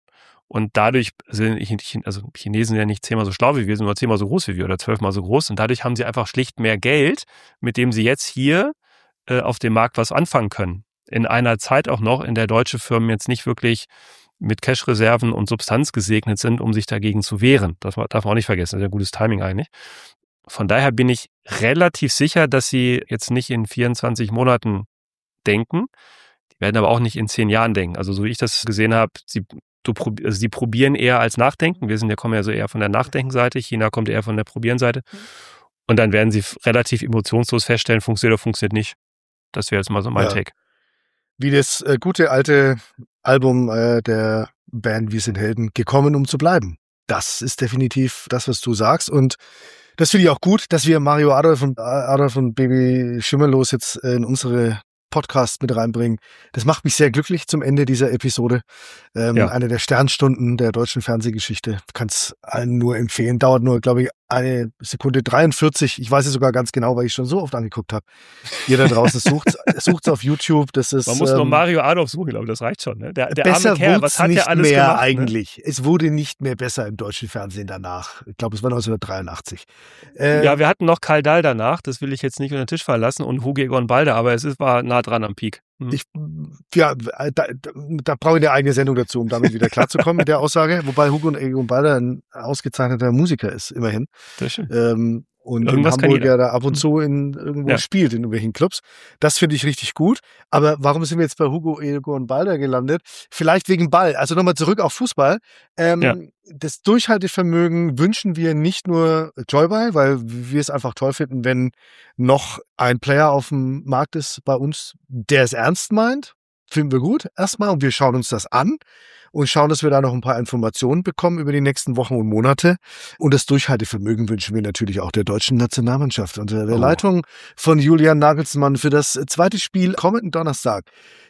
Und dadurch sind, also Chinesen sind ja nicht zehnmal so schlau wie wir, sind nur zehnmal so groß wie wir oder zwölfmal so groß. Und dadurch haben sie einfach schlicht mehr Geld, mit dem sie jetzt hier äh, auf dem Markt was anfangen können. In einer Zeit auch noch, in der deutsche Firmen jetzt nicht wirklich mit Cash-Reserven und Substanz gesegnet sind, um sich dagegen zu wehren. Das darf man auch nicht vergessen. Das ist ja gutes Timing eigentlich. Von daher bin ich relativ sicher, dass sie jetzt nicht in vierundzwanzig Monaten denken. Die werden aber auch nicht in zehn Jahren denken. Also so wie ich das gesehen habe, sie, du, also sie probieren eher als nachdenken. Wir sind ja, kommen ja so eher von der Nachdenkenseite. China kommt eher von der Probierenseite. Und dann werden sie relativ emotionslos feststellen, funktioniert oder funktioniert nicht. Das wäre jetzt mal so mein ja. Take. Wie das äh, gute alte Album äh, der Band Wir sind Helden, gekommen, um zu bleiben. Das ist definitiv das, was du sagst. Und das finde ich auch gut, dass wir Mario Adolf und, Adolf und Baby Schimmerlos jetzt in unsere Podcasts mit reinbringen. Das macht mich sehr glücklich zum Ende dieser Episode. Ähm, ja. Eine der Sternstunden der deutschen Fernsehgeschichte. Kann es allen nur empfehlen. Dauert nur, glaube ich, eine Sekunde dreiundvierzig. Ich weiß es sogar ganz genau, weil ich schon so oft angeguckt habe. Ihr da draußen sucht es auf YouTube. Das ist, Man muss ähm, nur Mario Adolf suchen, glaube ich, das reicht schon. Ne? Der, der besser arme Kerl, was hat nicht der alles mehr gemacht? Eigentlich. Ne? Es wurde nicht mehr besser im deutschen Fernsehen danach. Ich glaube, es war neunzehnhundertdreiundachtzig. Äh, ja, wir hatten noch Karl Dahl danach. Das will ich jetzt nicht unter den Tisch fallen lassen. Und Hugo Egon Balder, aber es ist, war nah dran am Peak. Mhm. Ich, ja, da, da, da brauche ich eine eigene Sendung dazu, um damit wieder klarzukommen mit der Aussage. Wobei Hugo Egon Balder ein ausgezeichneter Musiker ist, immerhin. Sehr schön. Ähm, und Irgendwas in Hamburg ja da ab und zu in irgendwo ja. spielt, in irgendwelchen Clubs. Das finde ich richtig gut. Aber warum sind wir jetzt bei Hugo Egon Balder gelandet? Vielleicht wegen Ball. Also nochmal zurück auf Fußball. Ähm, ja. Das Durchhaltevermögen wünschen wir nicht nur Joyball, weil wir es einfach toll finden, wenn noch ein Player auf dem Markt ist bei uns, der es ernst meint. Finden wir gut erstmal und wir schauen uns das an und schauen, dass wir da noch ein paar Informationen bekommen über die nächsten Wochen und Monate. Und das Durchhaltevermögen wünschen wir natürlich auch der deutschen Nationalmannschaft unter der oh. Leitung von Julian Nagelsmann für das zweite Spiel kommenden Donnerstag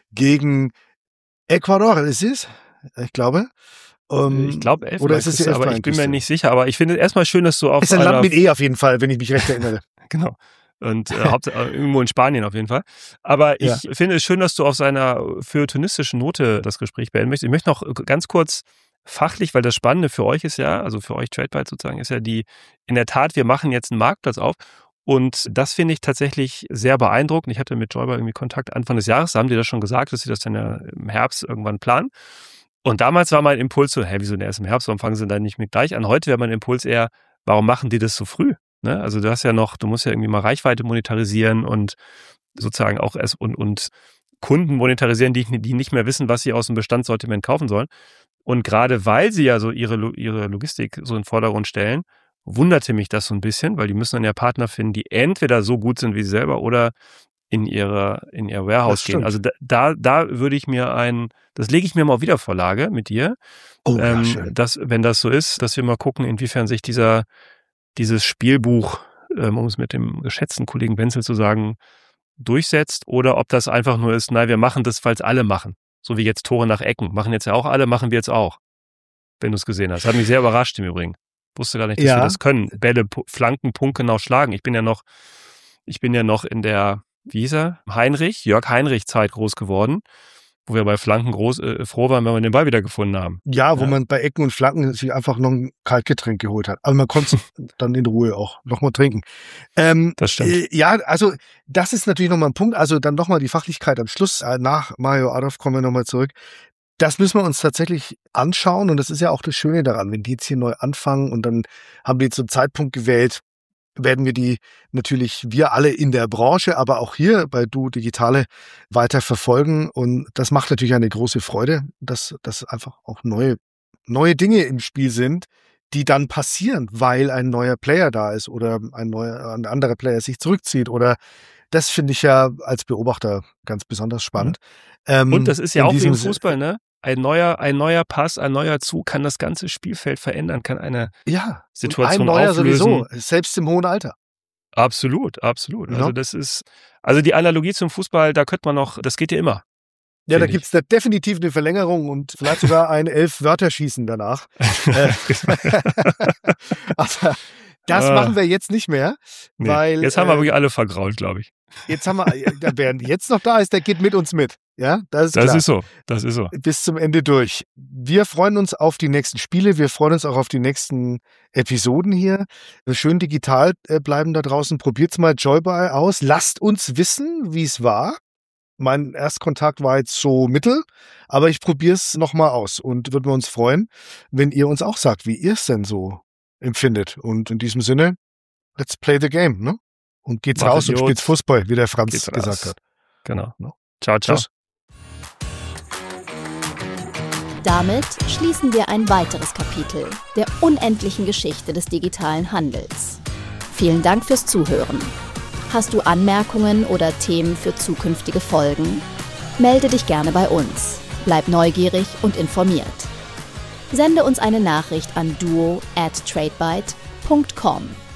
gegen Ecuador. Ist es? Ich glaube. Um, ich glaube elf. Oder ist es die Elf, aber ich bin mir nicht sicher. Aber ich finde es erstmal schön, dass du auf ist ein Land mit E auf jeden Fall, wenn ich mich recht erinnere. Genau. Und äh, hauptsächlich irgendwo in Spanien auf jeden Fall. Aber ich ja. finde es schön, dass du auf seiner feuilletonistischen Note das Gespräch beenden möchtest. Ich möchte noch ganz kurz fachlich, weil das Spannende für euch ist ja, also für euch TradeByte sozusagen, ist ja die, in der Tat, wir machen jetzt einen Marktplatz auf. Und das finde ich tatsächlich sehr beeindruckend. Ich hatte mit Joyball irgendwie Kontakt Anfang des Jahres, da haben die das schon gesagt, dass sie das dann ja im Herbst irgendwann planen. Und damals war mein Impuls so, hä, wieso denn erst im Herbst, warum fangen sie dann nicht mit gleich an? Heute wäre mein Impuls eher, warum machen die das so früh? Ne? Also du hast ja noch, du musst ja irgendwie mal Reichweite monetarisieren und sozusagen auch es und, und Kunden monetarisieren, die, die nicht mehr wissen, was sie aus dem Bestandssortiment kaufen sollen. Und gerade weil sie ja so ihre, ihre Logistik so in den Vordergrund stellen, wunderte mich das so ein bisschen, weil die müssen dann ja Partner finden, die entweder so gut sind wie sie selber oder in ihre, in ihr Warehouse gehen. Also da, da, da würde ich mir ein, das lege ich mir mal auf Wiedervorlage mit dir, oh, ähm, ja, dass, wenn das so ist, dass wir mal gucken, inwiefern sich dieser, dieses Spielbuch, ähm, um es mit dem geschätzten Kollegen Wenzel zu sagen, durchsetzt oder ob das einfach nur ist, nein, wir machen das, weil es alle machen. So wie jetzt Tore nach Ecken. Machen jetzt ja auch alle, machen wir jetzt auch. Wenn du es gesehen hast. Hat mich sehr überrascht im Übrigen. Wusste gar nicht, dass ja. wir das können. Bälle, Flanken, punktgenau schlagen. Ich bin ja noch, ich bin ja noch in der, wie hieß er? Heinrich, Jörg Heinrich Zeit groß geworden, wo wir bei Flanken groß äh, froh waren, wenn wir den Ball wieder gefunden haben. Ja, wo ja. man bei Ecken und Flanken sich einfach noch ein Kaltgetränk geholt hat. Aber man konnte es dann in Ruhe auch nochmal trinken. Ähm, das stimmt. Äh, ja, also das ist natürlich nochmal ein Punkt. Also dann nochmal die Fachlichkeit am Schluss. Äh, nach Mario Adolf kommen wir nochmal zurück. Das müssen wir uns tatsächlich anschauen und das ist ja auch das Schöne daran, wenn die jetzt hier neu anfangen und dann haben die zum Zeitpunkt gewählt, werden wir die natürlich, wir alle in der Branche, aber auch hier bei Du Digitale weiter verfolgen und das macht natürlich eine große Freude, dass, dass einfach auch neue, neue Dinge im Spiel sind, die dann passieren, weil ein neuer Player da ist oder ein neuer, ein anderer Player sich zurückzieht oder das finde ich ja als Beobachter ganz besonders spannend. Mhm. Ähm, und das ist ja auch wie im Fußball, ne? Ein neuer, ein neuer Pass, ein neuer Zug kann das ganze Spielfeld verändern, kann eine ja, Situation ein neuer auflösen. Sowieso, selbst im hohen Alter. Absolut, absolut. Ja. Also das ist, also die Analogie zum Fußball, da könnte man noch, das geht ja immer. Ja, da gibt's da definitiv eine Verlängerung und vielleicht sogar ein Elf-Wörter-Schießen danach. Aber das ah. machen wir jetzt nicht mehr, nee. weil... Jetzt haben wir wirklich alle vergrault, glaube ich. Jetzt haben wir, wer jetzt noch da ist, der geht mit uns mit. Ja, das ist Das klar. ist so, das ist so. Bis zum Ende durch. Wir freuen uns auf die nächsten Spiele. Wir freuen uns auch auf die nächsten Episoden hier. Schön digital bleiben da draußen. Probiert's mal Joybuy aus. Lasst uns wissen, wie es war. Mein Erstkontakt war jetzt so mittel, aber ich probiere es nochmal aus und würde uns freuen, wenn ihr uns auch sagt, wie ihr es denn so empfindet. Und in diesem Sinne, let's play the game, ne? Und geht's Macht raus und Idiot. spielt Fußball, wie der Franz Geht's gesagt raus. hat. Genau. No. Ciao, ciao. Tschüss. Damit schließen wir ein weiteres Kapitel der unendlichen Geschichte des digitalen Handels. Vielen Dank fürs Zuhören. Hast du Anmerkungen oder Themen für zukünftige Folgen? Melde dich gerne bei uns. Bleib neugierig und informiert. Sende uns eine Nachricht an duo at tradebyte punkt com.